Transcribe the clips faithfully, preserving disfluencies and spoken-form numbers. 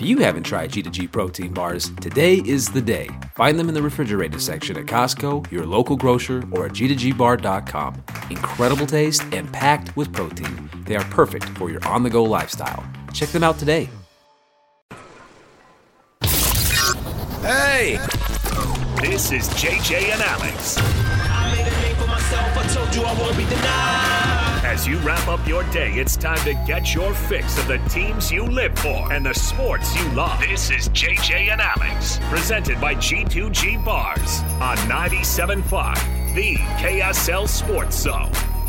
you haven't tried G two G protein bars, today is the day. Find them in the refrigerated section at Costco, your local grocer, or at G two G bar dot com. Incredible taste and packed with protein. They are perfect for your on-the-go lifestyle. Check them out today. Hey! This is J J and Alex. I made a name for myself, I told you I won't be denied. As you wrap up your day, it's time to get your fix of the teams you live for and the sports you love. This is J J and Alex, presented by G two G Bars on ninety-seven point five, the K S L Sports Zone.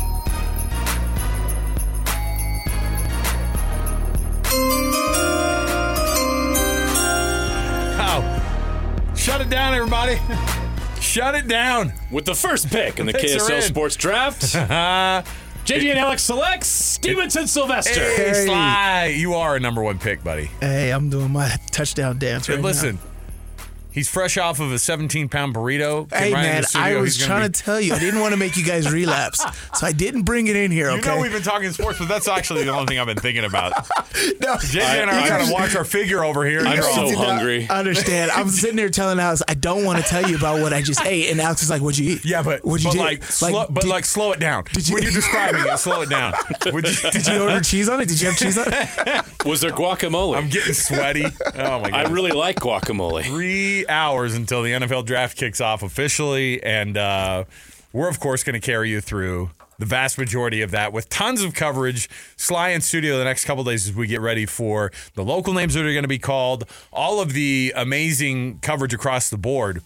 Oh, shut it down, everybody. Shut it down. With the first pick in the Picks K S are L in. Sports Draft, J J and Alex selects Stevenson Sylvester. Hey, Hey. Sly, you are a number one pick, buddy. Hey, I'm doing my touchdown dance right And listen, he's fresh off of a seventeen-pound burrito. now. Came Hey, right in man, the studio. I was He's gonna trying be- to tell you. I didn't want to make you guys relapse, so I didn't bring it in here, You okay? know we've been talking sports, but that's actually the only thing I've been thinking about. No, J J and I are trying to watch our figure over here. I'm You're all- so did not hungry. Understand? I'm sitting there telling Alex, I don't want to tell you about what I just ate, and Alex is like, "What'd you eat? Yeah, but, what'd you but do? like, slow, but did, like, slow it down. did you- when you're describing it, slow it down. Would you, did you order cheese on it? Did you have cheese on it? Was there guacamole? I'm getting sweaty. Oh my god! I really like guacamole. Three hours until the N F L draft kicks off officially, and uh, we're of course going to carry you through the vast majority of that with tons of coverage. Sly in studio the next couple of days as we get ready for the local names that are going to be called, all of the amazing coverage across the board.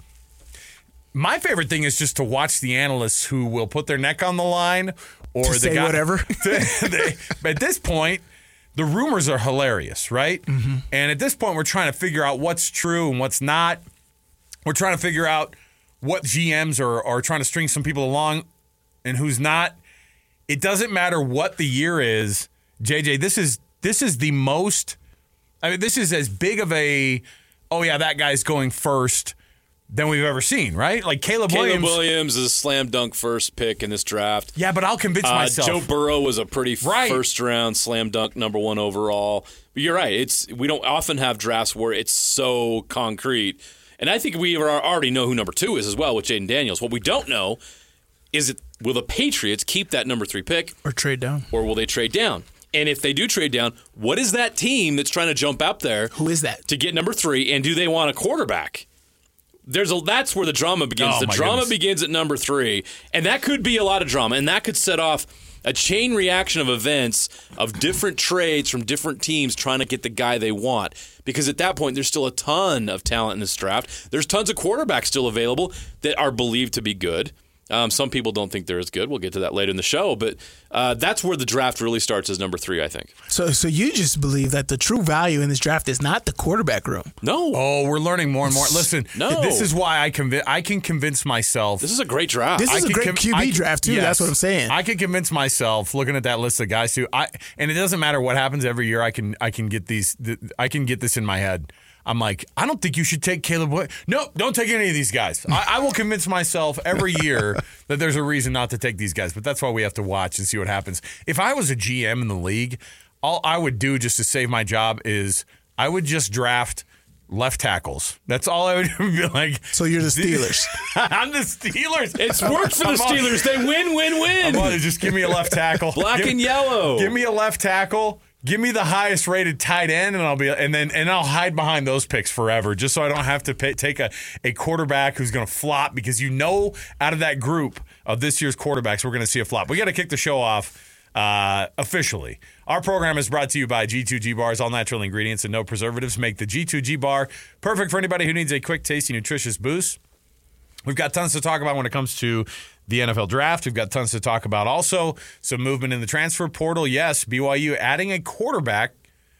My favorite thing is just to watch the analysts who will put their neck on the line or To the say guy, whatever. they, at this point, the rumors are hilarious, right? Mm-hmm. And at this point, we're trying to figure out what's true and what's not. We're trying to figure out what G Ms are, are trying to string some people along and who's not. It doesn't matter what the year is, J J. This is this is the most. I mean, this is as big of a. Oh yeah, that guy's going first than we've ever seen, right? Like Caleb, Caleb Williams. Williams is a slam dunk first pick in this draft. Yeah, but I'll convince Uh, myself. Joe Burrow was a pretty f- Right. first round slam dunk number one overall. But you're right. It's we don't often have drafts where it's so concrete. And I think we are- already know who number two is as well with Jaden Daniels. What we don't know is it, will the Patriots keep that number three pick Or trade down? or will they trade down? And if they do trade down, what is that team that's trying to jump up there Who is that? to get number three? And do they want a quarterback? There's a that's where the drama begins. Oh, the my drama goodness. begins at number three, and that could be a lot of drama, and that could set off a chain reaction of events of different trades from different teams trying to get the guy they want. Because at that point, there's still a ton of talent in this draft. There's tons of quarterbacks still available that are believed to be good. Um, some people don't think they're as good. We'll get to that later in the show, but uh, that's where the draft really starts as number three, I think. So, so you just believe that the true value in this draft is not the quarterback room? No, Oh, we're learning more and more. Listen, No. this is why I convi- I can convince myself. this is a great draft. This is I a can great com- Q B I can- draft too. yes. That's what I'm saying. I can convince myself looking at that list of guys who I and it doesn't matter what happens every year. I can I can get these. th- I can get this in my head. I'm like, I don't think you should take Caleb Williams. No, don't take any of these guys. I, I will convince myself every year that there's a reason not to take these guys. But that's why we have to watch and see what happens. If I was a G M in the league, all I would do just to save my job is I would just draft left tackles. That's all I would be like. So you're the Steelers. I'm the Steelers. It's worked for the I'm on- Steelers. They win, win, win. I'm on it. Just give me a left tackle. Black Give- and yellow. Give me a left tackle. Give me the highest rated tight end, and I'll be and then and I'll hide behind those picks forever, just so I don't have to pay, take a, a quarterback who's going to flop, because you know out of that group of this year's quarterbacks we're going to see a flop. We got to kick the show off uh, officially. Our program is brought to you by G two G Bars. All natural ingredients and no preservatives make the G two G Bar perfect for anybody who needs a quick, tasty, nutritious boost. We've got tons to talk about when it comes to the N F L draft. We've got tons to talk about also. Some movement in the transfer portal. Yes, B Y U adding a quarterback.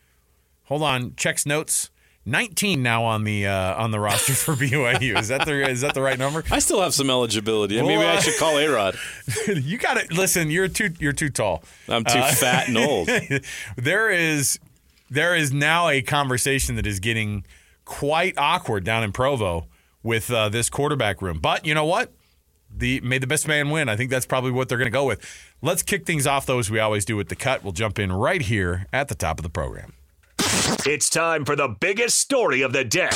Hold on, checks notes. nineteen now on the uh, on the roster for B Y U. Is that the is that the right number? I still have some eligibility. Maybe Well, uh, I should call A-Rod. You got to listen. You're too you're too tall. I'm too fat and old. There is there is now a conversation that is getting quite awkward down in Provo with uh, this quarterback room. But you know what? The may the best man win. I think that's probably what they're going to go with. Let's kick things off, though, as we always do with the cut. We'll jump in right here at the top of the program. It's time for the biggest story of the day.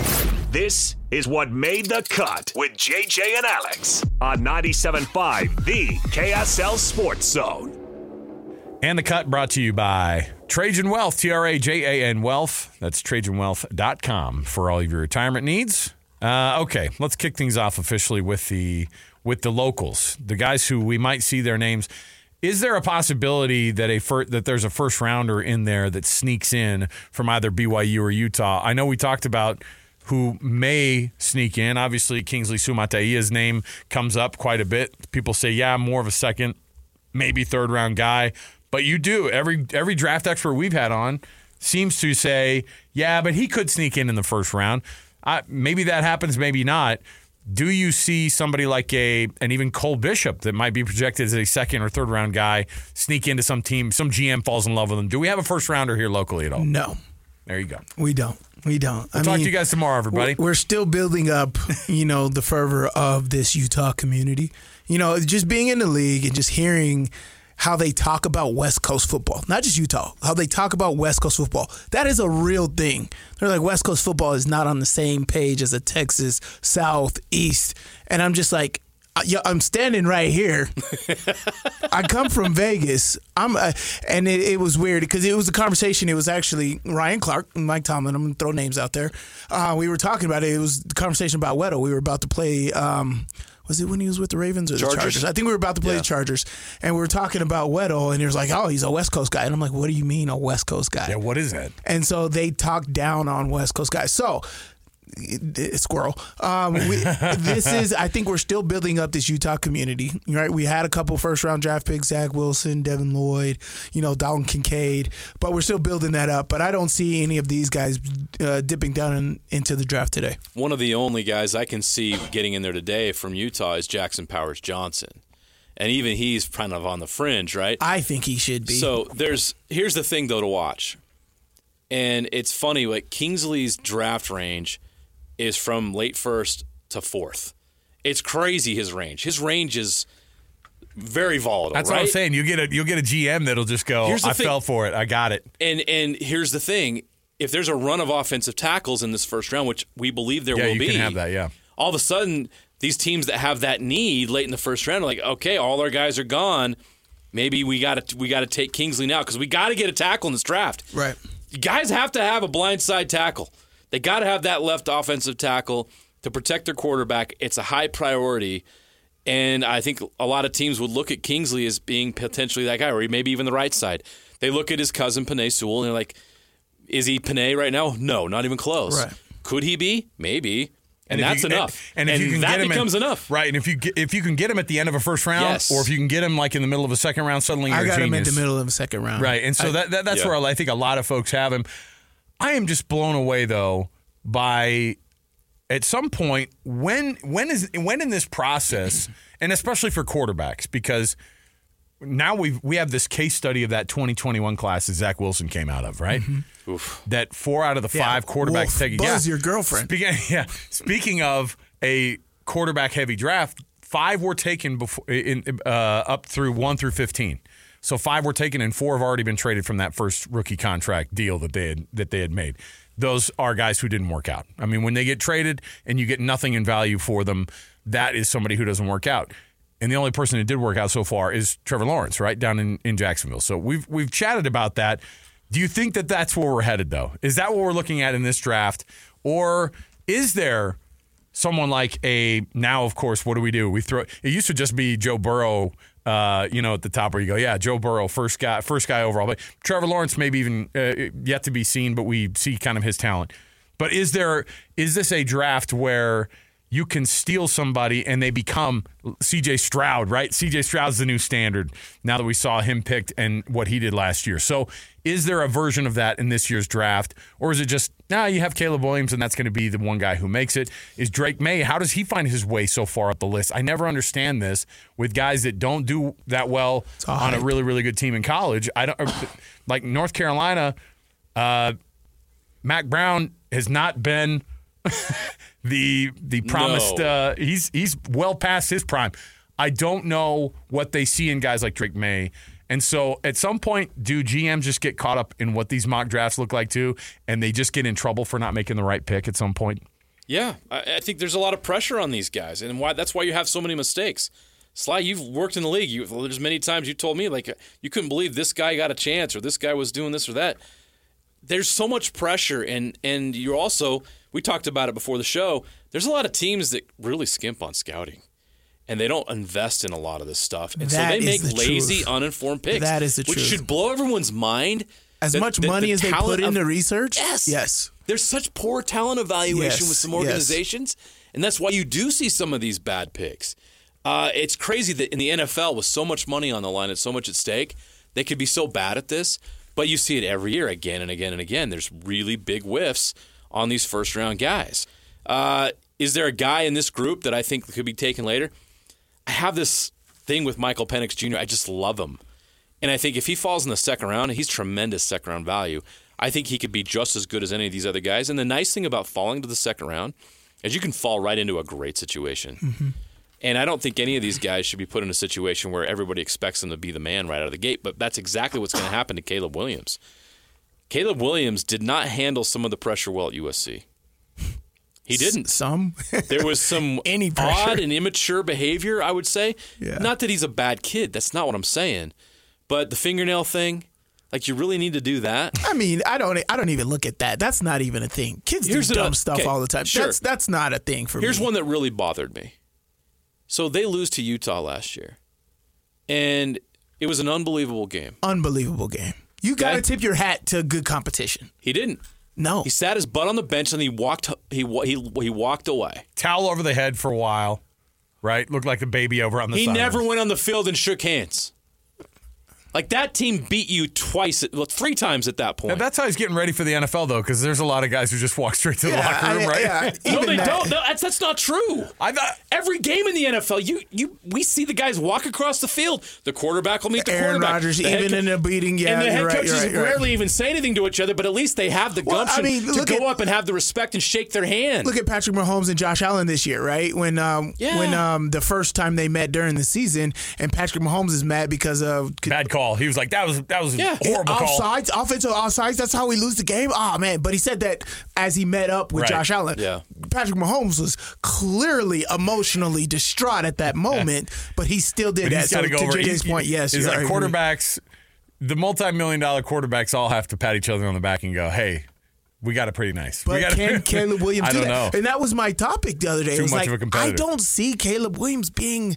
This is What Made the Cut with J J and Alex on ninety-seven point five, the K S L Sports Zone. And the cut brought to you by Trajan Wealth, T R A J A N Wealth. That's trajan wealth dot com for all of your retirement needs. Uh, okay, let's kick things off officially with the with the locals, the guys who we might see their names. Is there a possibility that a fir- that there's a first rounder in there that sneaks in from either B Y U or Utah? I know we talked about who may sneak in. Obviously, Kingsley Sumataia's name comes up quite a bit. People say, yeah, more of a second, maybe third round guy. But you do. Every every draft expert we've had on seems to say, yeah, but he could sneak in in the first round. Uh, maybe that happens, maybe not. Do you see somebody like a, and even Cole Bishop that might be projected as a second or third round guy sneak into some team, some G M falls in love with him? Do we have a first rounder here locally at all? No. There you go. We don't. We don't. We'll I talk mean, to you guys tomorrow, everybody. We're still building up, you know, the fervor of this Utah community. You know, just being in the league and just hearing how they talk about West Coast football, not just Utah, how they talk about West Coast football. That is a real thing. They're like, West Coast football is not on the same page as a Texas, South, East. And I'm just like, yeah, I'm standing right here. I come from Vegas. I'm, uh, and it, it was weird because it was a conversation. It was actually Ryan Clark and Mike Tomlin. I'm going to throw names out there. Uh, we were talking about it. It was the conversation about Weddle. We were about to play um, – was it when he was with the Ravens or the Chargers? Chargers? I think we were about to play Yeah. the Chargers, and we were talking about Weddle, and he was like, oh, he's a West Coast guy. And I'm like, what do you mean a West Coast guy? Yeah, what is that? And so they talked down on West Coast guys. So, squirrel. Um, we, this is, I think we're still building up this Utah community, right? We had a couple first round draft picks, Zach Wilson, Devin Lloyd, you know, Dalton Kincaid, but we're still building that up. But I don't see any of these guys uh, dipping down in, into the draft today. One of the only guys I can see getting in there today from Utah is Jackson Powers Johnson. And even he's kind of on the fringe, right? I think he should be. So there's here's the thing, though, to watch. And it's funny, like Kingsley's draft range is from late first to fourth. It's crazy, his range. His range is very volatile, That's right? what I'm saying. You get a you'll get a G M that'll just go, Here's the I thing. fell for it. I got it. And and here's the thing. If there's a run of offensive tackles in this first round, which we believe there Yeah, will you be, can have that, yeah. all of a sudden, these teams that have that need late in the first round are like, okay, all our guys are gone. Maybe we got to we got to take Kingsley now because we got to get a tackle in this draft. Right. You guys have to have a blindside tackle. They got to have that left offensive tackle to protect their quarterback. It's a high priority. And I think a lot of teams would look at Kingsley as being potentially that guy, or maybe even the right side. They look at his cousin, Penei Sewell, and they're like, is he Penei right now? No, not even close. Right. Could he be? Maybe. And, if that's you- enough. And, and if you can that get him becomes in, enough. right? And if you get, if you can get him at the end of a first round, Yes. or if you can get him like in the middle of a second round, suddenly you're I got a him in genius. the middle of the second round. Right, and so I, that, that that's Yeah. where I think a lot of folks have him. I am just blown away though by at some point when when is when in this process, and especially for quarterbacks, because now we we have this case study of that twenty twenty-one class that Zach Wilson came out of, right? That four out of the Yeah, five quarterbacks Wolf, take it. Buzz, yeah. your girlfriend. Speaking, yeah. Speaking of a quarterback heavy draft, five were taken before in uh, up through one through fifteen. So five were taken, and four have already been traded from that first rookie contract deal that they had that they had made. Those are guys who didn't work out. I mean, when they get traded and you get nothing in value for them, that is somebody who doesn't work out. And the only person that did work out so far is Trevor Lawrence, right down in, in Jacksonville. So we've we've chatted about that. Do you think that that's where we're headed, though? Is that what we're looking at in this draft, or is there someone like a now? Of course, what do we do? We throw. It used to just be Joe Burrow, uh, you know, at the top where you go, yeah, Joe Burrow, first guy, first guy overall. But Trevor Lawrence, maybe even uh, yet to be seen, but we see kind of his talent. But is there is this a draft where you can steal somebody and they become C J Stroud, right? C J Stroud's the new standard now that we saw him picked and what he did last year. So is there a version of that in this year's draft? Or is it just, nah, you have Caleb Williams and that's going to be the one guy who makes it? Is Drake May, how does he find his way so far up the list? I never understand this with guys that don't do that well on a really, really good team in college. I don't like North Carolina, uh, Mac Brown has not been the the promised No. uh, he's he's well past his prime. I don't know what they see in guys like Drake May And so at some point, do G Ms just get caught up in what these mock drafts look like too, and they just get in trouble for not making the right pick at some point? Yeah, I, I think there's a lot of pressure on these guys, and why that's why you have so many mistakes. Sly, you've worked in the league. You, there's many times you told me, like, you couldn't believe this guy got a chance or this guy was doing this or that. There's so much pressure, and and you're also, we talked about it before the show, there's a lot of teams that really skimp on scouting, and they don't invest in a lot of this stuff. And That so they is make the lazy, truth. uninformed picks. That is the which truth. should blow everyone's mind. As that- much that money the as they talent put of- into research? Yes. Yes. There's such poor talent evaluation Yes, with some yes. organizations, and that's why you do see some of these bad picks. Uh, it's crazy that in the N F L, with so much money on the line and so much at stake, they could be so bad at this, but you see it every year again and again and again. There's really big whiffs on these first-round guys. Uh, is there a guy in this group that I think could be taken later? I have this thing with Michael Penix Junior I just love him. And I think if he falls in the second round, he's tremendous second-round value. I think he could be just as good as any of these other guys. And the nice thing about falling to the second round is you can fall right into a great situation. Mm-hmm. And I don't think any of these guys should be put in a situation where everybody expects them to be the man right out of the gate. But that's exactly what's going to happen to Caleb Williams. Caleb Williams did not handle some of the pressure well at U S C. He didn't. Some. There was some Any pressure. odd and immature behavior, I would say. Yeah. Not that he's a bad kid. That's not what I'm saying. But the fingernail thing, like, you really need to do that. I mean, I don't. I don't even look at that. That's not even a thing. Kids Here's do dumb another- stuff okay, all the time. sure. That's that's not a thing for Here's me. one that really bothered me. So they lose to Utah last year. And it was an unbelievable game. Unbelievable game. You got to Okay. tip your hat to good competition. He didn't. No. He sat his butt on the bench and he walked he wa- he he walked away. Towel over the head for a while, right? Looked like a baby over on the He sideline. never went on the field and shook hands. Like, that team beat you twice, well, three times at that Yeah, point. that's how he's getting ready for the N F L, though, because there's a lot of guys who just walk straight to the Yeah, locker room, I- right? yeah. no, Even they that- don't. No, that's that's not true. I thought Every game in the N F L, you you we see the guys walk across the field. The quarterback will meet the Aaron quarterback. Rodgers, The head even co- in a beating, yeah, and the head you're right, coaches you're right, you're right. rarely even say anything to each other, but at least they have the Well, I gumption mean, to look go at- up and have the respect and shake their hand. Look at Patrick Mahomes and Josh Allen this year, right? When um Yeah. when um the first time they met during the season, and Patrick Mahomes is mad because of bad call. He was like, that was that was Yeah. a horrible call. offsides, offensive offsides. That's how we lose the game. Oh man! But he said that as he met up with Right. Josh Allen. Yeah. Patrick Mahomes was clearly emotionally distraught at that moment, but he still did But that. he's So got to go to over. J J's he- point, yes, he's you're like right. quarterbacks. The multi-million dollar quarterbacks all have to pat each other on the back and go, "Hey, we got it pretty nice." we But got can Caleb Williams I do don't that? know. And that was my topic the other day. Too it was much like, of a competitor. I don't see Caleb Williams being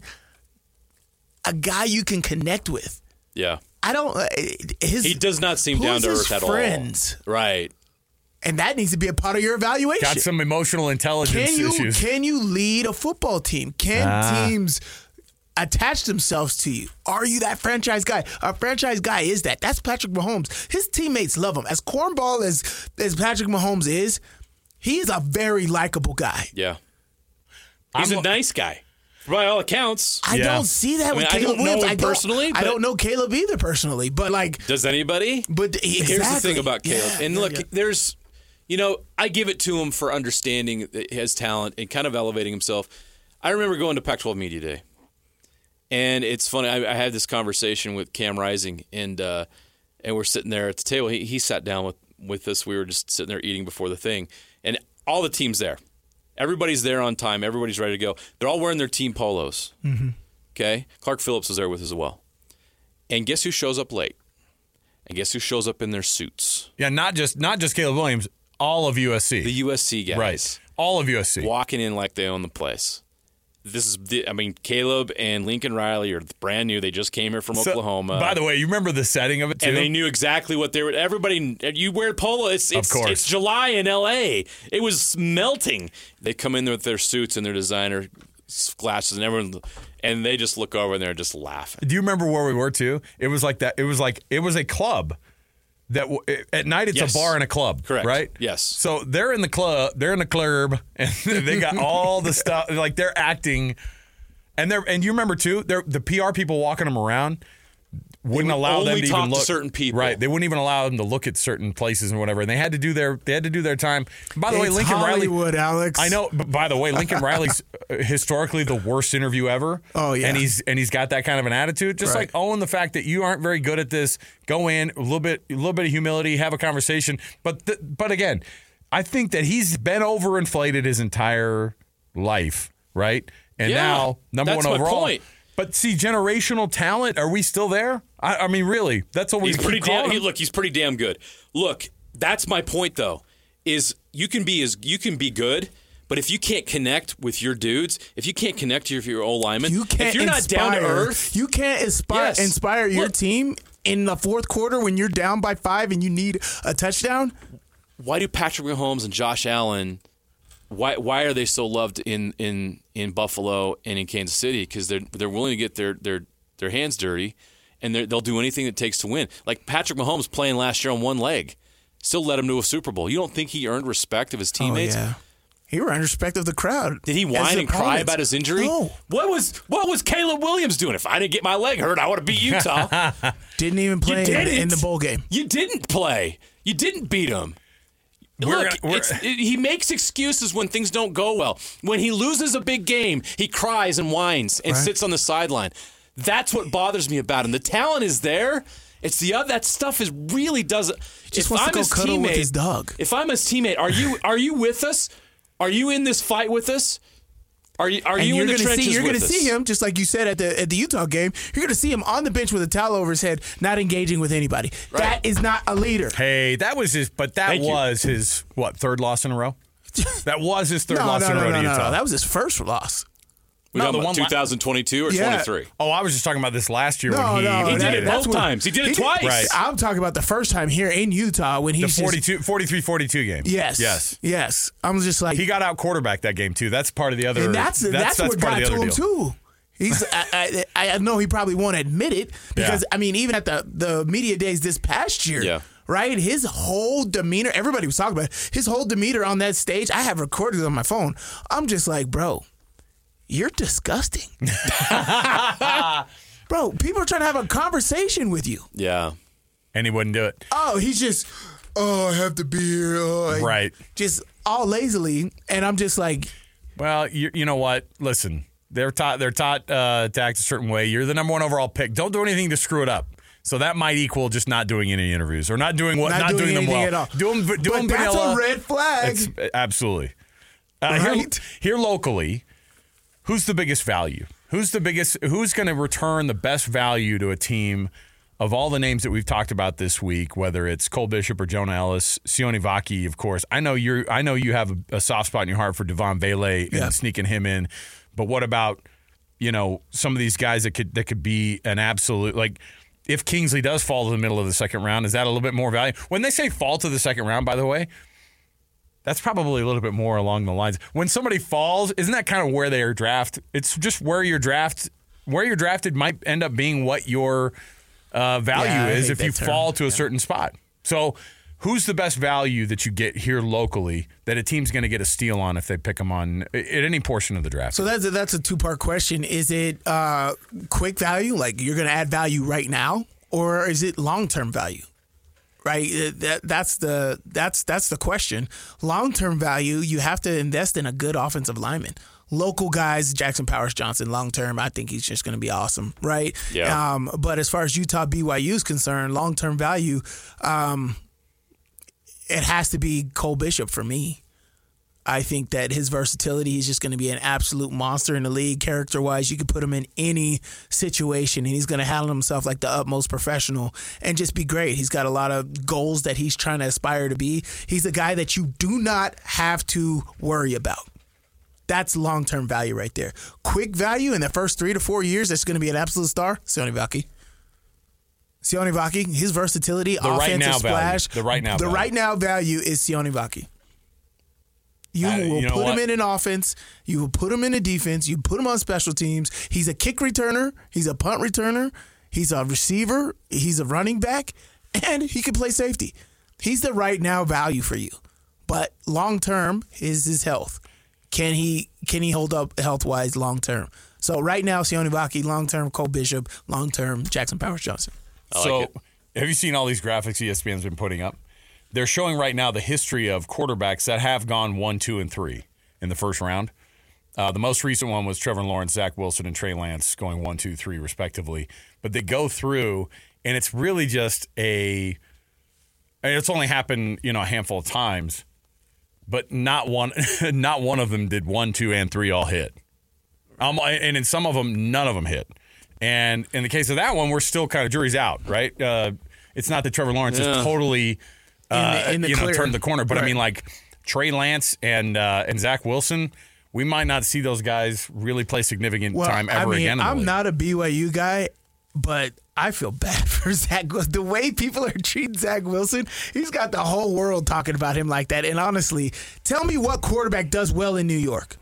a guy you can connect with. yeah. I don't. uh, His He does not seem who's down to his earth at friends? all. Right. And that needs to be a part of your evaluation. Got some emotional intelligence Can you issues. can you lead a football team? Can Ah. teams attach themselves to you? Are you that franchise guy? A franchise guy is that. That's Patrick Mahomes. His teammates love him. As cornball as as Patrick Mahomes is, he is a very likable guy. Yeah. He's I'm a a- nice guy. By all accounts. I Yeah. don't see that I with mean, I Caleb don't know Williams. him I don't, personally, I but- don't know Caleb either personally, but like, Does anybody? but exactly. Here's the thing about Caleb. Yeah, and yeah, look, yeah. there's, you know, I give it to him for understanding his talent and kind of elevating himself. I remember going to Pac twelve Media Day. And it's funny, I, I had this conversation with Cam Rising, and uh, and we're sitting there at the table. He, he sat down with, with us. We were just sitting there eating before the thing. And all the team's there. Everybody's there on time. Everybody's ready to go. They're all wearing their team polos. Mm-hmm. Okay? Clark Phillips was there with us as well. And guess who shows up late? And guess who shows up in their suits? Yeah, not just not just Caleb Williams, all of U S C. The U S C guys. Right. All of U S C. Walking in like they own the place. This is, the, I mean, Caleb and Lincoln Riley are brand new. They just came here from So, Oklahoma. By the way, you remember the setting of it too? and they knew exactly what they were. Everybody, you wear polo. It's it's, course. it's July in L A. It was melting. They come in there with their suits and their designer glasses, and everyone, and they just look over and they're just laughing. Do you remember where we were too? It was like that. It was like it was a club. That w- at night it's Yes. a bar and a club, Correct. right? Yes. So they're in the club. They're in the club, and they got all the stuff. Like they're acting, and they're and you remember too. They're the P R people walking them around. wouldn't allow them only to talk even to look certain people. Right, they wouldn't even allow them to look at certain places and whatever. And they had to do their they had to do their time. By the way, It's Lincoln Hollywood, Riley. Alex. I know. But by the way, Lincoln Riley's historically the worst interview ever. Oh, yeah. and he's and he's got that kind of an attitude. Just Right. like own the fact that you aren't very good at this. Go in a little bit, a little bit of humility, have a conversation. But th- but again, I think that he's been overinflated his entire life, right? And Yeah, now number that's one my overall. point. But see, generational talent, are we still there? I, I mean, really, that's what we He's keep pretty calling damn. He, him. look, he's pretty damn good. Look, that's my point though. Is you can be as you can be good, but if you can't connect with your dudes, if you can't connect to your, your old linemen, You can't if you're not inspire, down to earth, you can't inspire, Yes. inspire your Look. team in the fourth quarter when you're down by five and you need a touchdown. why do Patrick Mahomes and Josh Allen? Why why are they so loved in, in, in Buffalo and in Kansas City? Because they're they're willing to get their their, their hands dirty, and they're- they'll do anything it takes to win. Like Patrick Mahomes playing last year on one leg, still led him to a Super Bowl. You don't think he earned respect of his teammates? Oh, yeah. He earned respect of the crowd. Did he as whine and cry opponents. about his injury? No. What was what was Caleb Williams doing? If I didn't get my leg hurt, I would have beat Utah. Didn't even You play in, didn't. in the bowl game. You didn't play. You didn't beat him. We're Look, gonna- we're- it's, it, he makes excuses when things don't go well. When he loses a big game, he cries and whines and Right. sits on the sideline. That's what bothers me about him. The talent is there. It's the other that stuff is really doesn't. Just if wants to I'm go his cuddle with teammate- his dog. If I'm his teammate, are you are you with us? Are you in this fight with us? Are you are And you you're in the gonna trenches see, you're with gonna us? see him just like you said at the at the Utah game. You're gonna see him on the bench with a towel over his head, not engaging with anybody. Right. That is not a leader. Hey, that was his, but that Thank you. was his, what, third loss in a row? That was his third No, loss no, in a no, row no, to no, Utah. no. That was his first loss. We No, talking the about one la- twenty twenty-two or Yeah. twenty-three? Oh, I was just talking about this last year No, when he, no, He that- did it that's both what- times. He did it he twice. Right. I'm talking about the first time here in Utah when the he's just, forty-two, forty-three forty-two game. yes, Yes. yes. I'm just like, He got out quarterback that game, too. That's part of the other. and that's that's, what part got of the to other him deal. too. He's I, I I know he probably won't admit it because Yeah. I mean even at the the media days this past year, Yeah. right? His whole demeanor, everybody was talking about it, his whole demeanor on that stage. I have recorded it on my phone. I'm just like, bro, you're disgusting, bro. People are trying to have a conversation with you. Yeah. And he wouldn't do it. Oh, he's just, oh, I have to be here, oh, Right. Just all lazily, and I'm just like, Well, you, you know what? Listen, they're taught they're taught uh, to act a certain way. You're the number one overall pick. Don't do anything to screw it up. So that might equal just not doing any interviews or not doing what not, not, doing, doing them anything well. at all. Do them, do but them that's vanilla. a red flag. It's- absolutely. Uh, here, Right. here locally, who's the biggest value? Who's the biggest? Who's going to return the best value to a team of all the names that we've talked about this week? Whether it's Cole Bishop or Jonah Ellis, Sione Vaki, of course. I know you're. I know you have a, a soft spot in your heart for Devon Vele and Yeah. sneaking him in. But what about you know some of these guys that could that could be an absolute like. If Kingsley does fall to the middle of the second round, is that a little bit more value? When they say fall to the second round, by the way, that's probably a little bit more along the lines. When somebody falls, isn't that kind of where they are drafted? It's just where you're draft, where you're drafted might end up being what your uh, value Yeah, I is hate if you that term. fall to a certain spot. So, who's the best value that you get here locally that a team's going to get a steal on if they pick them on at any portion of the draft? So that's a, that's a two part question. Is it uh, quick value, like you're going to add value right now, or is it long term value? Right. Uh, That that's the that's that's the question. Long term value, you have to invest in a good offensive lineman. Local guys, Jackson Powers Johnson, long term, I think he's just going to be awesome, right? Yeah. Um, but as far as Utah B Y U is concerned, long term value, um, it has to be Cole Bishop for me. I think that his versatility is just going to be an absolute monster in the league. Character-wise, you could put him in any situation, and he's going to handle himself like the utmost professional and just be great. He's got a lot of goals that he's trying to aspire to be. He's a guy that you do not have to worry about. That's long-term value right there. Quick value in the first three to four years, that's going to be an absolute star. Sione Vaki. Sione Vaki, his versatility, The right offensive now value. splash. The right now The value. right now value is Sione Vaki. You Uh, will you know put him what? in an offense. You will put him in a defense. You put him on special teams. He's a kick returner. He's a punt returner. He's a receiver. He's a running back. And he can play safety. He's the right now value for you. But long term is his health. Can he can he hold up health wise long term? So right now, Sione Vaki, long term Cole Bishop, long term Jackson Powers Johnson. I so, like it. have you seen all these graphics E S P N's been putting up? They're showing right now the history of quarterbacks that have gone one, two, and three in the first round. Uh, the most recent one was Trevor Lawrence, Zach Wilson, and Trey Lance going one, two, three, respectively. But they go through, and it's really just a. I mean, it's only happened, you know, a handful of times, but not one, not one of them did one, two, and three all hit. Um, and in some of them, none of them hit. And in the case of that one, we're still kind of jury's out, right? Uh, it's not that Trevor Lawrence Yeah. is totally, uh, In the- in the you know, clear. turned the corner. But Right. I mean, like Trey Lance and uh, and Zach Wilson, we might not see those guys really play significant Well, time ever I mean, again. In the I'm league. not a B Y U guy, but I feel bad for Zach Wilson. The way people are treating Zach Wilson, he's got the whole world talking about him like that. And honestly, tell me what quarterback does well in New York.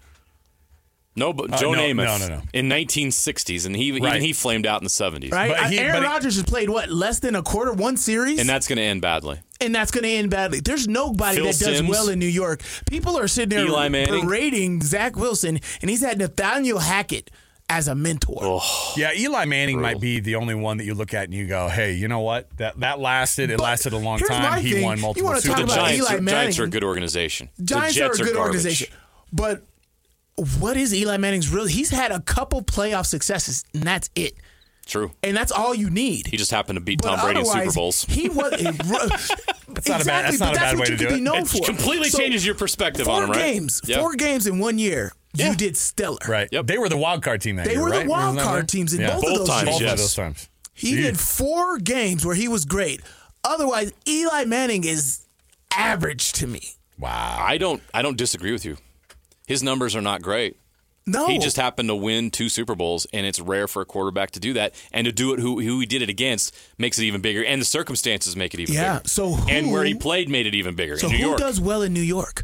No, but Uh, Joe no, Namath no, no, no. in nineteen sixties, and he Right. even he flamed out in the seventies. Right? But he- Aaron but he- Rodgers has played, what, less than a quarter, one series? And that's going to end badly. and that's going to end badly. There's nobody Phil that does Simms. well in New York. People are sitting there Eli Manning. berating Zach Wilson, and he's had Nathaniel Hackett as a mentor. Oh, Yeah, Eli Manning Brutal. might be the only one that you look at and you go, "Hey, you know what? That that lasted. It But lasted a long here's time. my He thing. won You multiple wanna Super talk the about Bowls." Giants, Eli are, Giants are a Manning. good organization. Giants the are a Jets good garbage. organization. But what is Eli Manning's really? He's had a couple playoff successes, and that's it. True. And that's all you need. He just happened to beat But Tom Brady in Super otherwise, Bowls. He was. That's not a bad- that's exactly, not but a bad what way you to could do be it. known It for. completely So, changes your perspective four on him, right? games, Yeah. four games in one year. Yeah. You did stellar. Right. Yep. They were the wild card team that They year, were the right? wild Wasn't that card right? teams in Yeah. both, Both of those times, years. Both yes. of those times. He Yeah. did four games where he was great. Otherwise, Eli Manning is average to me. Wow. I don't. I don't disagree with you. His numbers are not great. No, He just happened to win two Super Bowls, and it's rare for a quarterback to do that. And to do it who, who he did it against makes it even bigger, and the circumstances make it even Yeah, bigger. so who- and where he played made it even bigger So in New who York. does well in New York?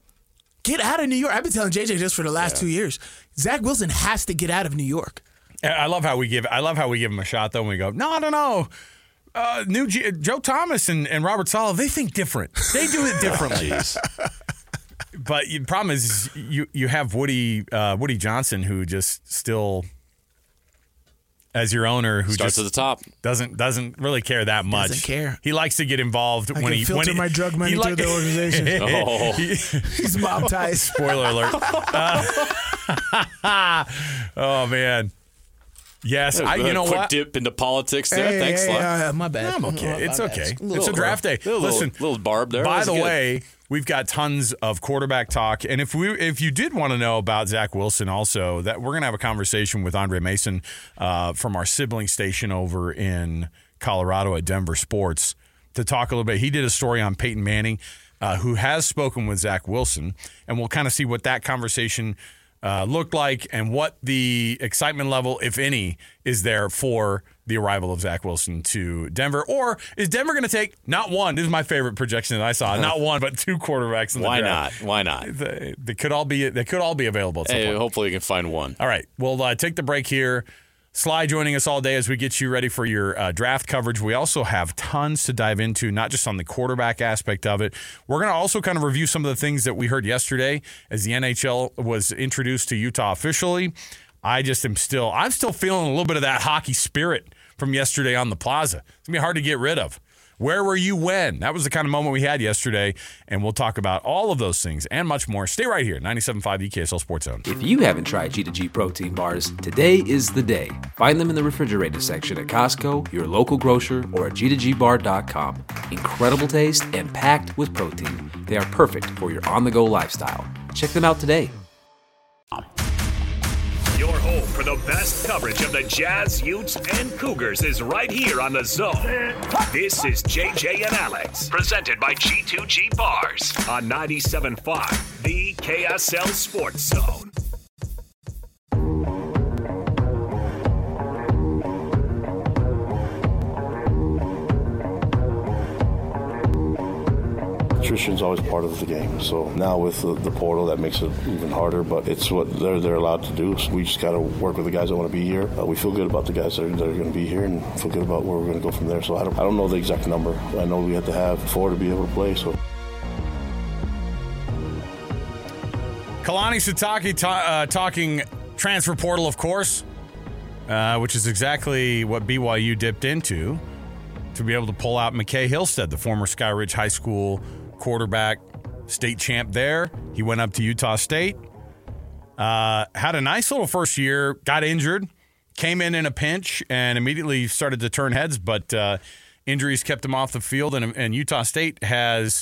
Get out of New York. I've been telling J J this for the last two years. Zach Wilson has to get out of New York. I love how we give. I love how we give him a shot though. And we go, no, no, no. Uh, new G- Joe Thomas and, and Robert Saleh, they think different. They do it differently. But the problem is, you you have Woody uh, Woody Johnson, who just still, as your owner, who Starts just at the top. doesn't doesn't really care that much. Doesn't care. He likes to get involved I when can he filter when he, my drug money he through like- the organization. Oh. He's mob ties. Spoiler alert. Uh, oh man. Yes, I, you know quick what? dip into politics there. Hey, Thanks, hey, Sly. uh, my bad. I'm okay. My It's bad. okay. A little- It's a draft day. Little, Listen, little barb there. by That's the good. way, we've got tons of quarterback talk, and if we if you did want to know about Zach Wilson, also that we're gonna have a conversation with Andre Mason uh, from our sibling station over in Colorado at Denver Sports to talk a little bit. He did a story on Peyton Manning, uh, who has spoken with Zach Wilson, and we'll kind of see what that conversation uh, looked like and what the excitement level, if any, is there for the arrival of Zach Wilson to Denver. Or is Denver going to take not one? This is my favorite projection that I saw. Not one, but two quarterbacks in the Why draft. not? Why not? They, they could all be. They could all be available at some Hey, point. hopefully you can find one. All right, we'll uh, take the break here. Sly joining us all day as we get you ready for your uh, draft coverage. We also have tons to dive into, not just on the quarterback aspect of it. We're going to also kind of review some of the things that we heard yesterday as the N H L was introduced to Utah officially. I just am still, I'm still feeling a little bit of that hockey spirit from yesterday on the plaza. It's going to be hard to get rid of. Where were you when? That was the kind of moment we had yesterday, and we'll talk about all of those things and much more. Stay right here, ninety-seven point five E K S L Sports Zone. If you haven't tried G two G protein bars, today is the day. Find them in the refrigerated section at Costco, your local grocer, or at G two G bar dot com. Incredible taste and packed with protein. They are perfect for your on-the-go lifestyle. Check them out today. Your home for the best coverage of the Jazz, Utes, and Cougars is right here on The Zone. This is J J and Alex, presented by G two G Bars on ninety-seven point five, the K S L Sports Zone. Attrition's always part of the game. So now with the, the portal, that makes it even harder. But it's what they're they're allowed to do. So we just got to work with the guys that want to be here. Uh, we feel good about the guys that are, that are going to be here, and feel good about where we're going to go from there. So I don't I don't know the exact number. I know we had to have four to be able to play. So. Kalani Sitake ta- uh, talking transfer portal, of course, uh, which is exactly what B Y U dipped into. to be able to pull out McKay Hillstead, the former Sky Ridge High School quarterback, state champ there. He went up to Utah State, uh, had a nice little first year, got injured, came in in a pinch, and immediately started to turn heads, but uh, injuries kept him off the field, and, and Utah State has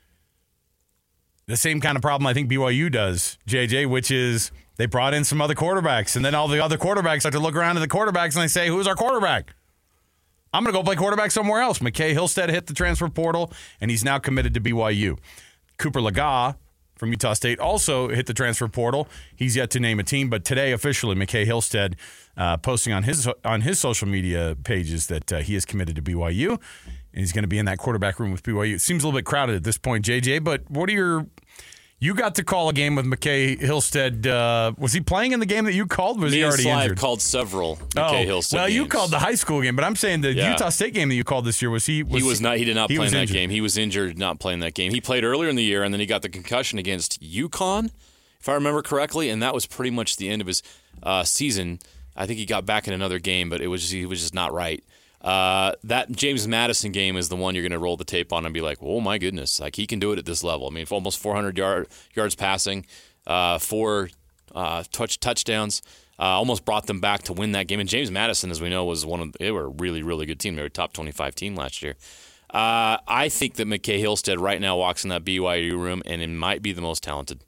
the same kind of problem I think B Y U does, J J, which is they brought in some other quarterbacks, and then all the other quarterbacks start to look around at the quarterbacks, and they say, who's our quarterback? I'm going to go play quarterback somewhere else. McKay Hillstead hit the transfer portal, and he's now committed to B Y U. Cooper Laga from Utah State also hit the transfer portal. He's yet to name a team, but today officially McKay Hillstead uh, posting on his on his social media pages that uh, he is committed to B Y U, and he's going to be in that quarterback room with B Y U. It seems a little bit crowded at this point, J J, but what are your – you got to call a game with McKay Hillstead. Uh, was he playing in the game that you called? Was Me he and already Sly injured? called several McKay oh, Hillstead well, games. you called the high school game, but I'm saying the Yeah. Utah State game that you called this year, was he? Was he was not. He did not he play was in that injured. game. He was injured, not playing that game. He played earlier in the year, and then he got the concussion against UConn, if I remember correctly, and that was pretty much the end of his uh, season. I think he got back in another game, but it was just, he was just not right. Uh, that James Madison game is the one you're going to roll the tape on and be like, oh my goodness, like he can do it at this level. I mean, almost four hundred yard, yards passing, uh, four uh, touch touchdowns, uh, almost brought them back to win that game. And James Madison, as we know, was one of they were a really really good team. They were a top twenty-five team last year. Uh, I think that McKay Hillstead right now walks in that B Y U room and it might be the most talented.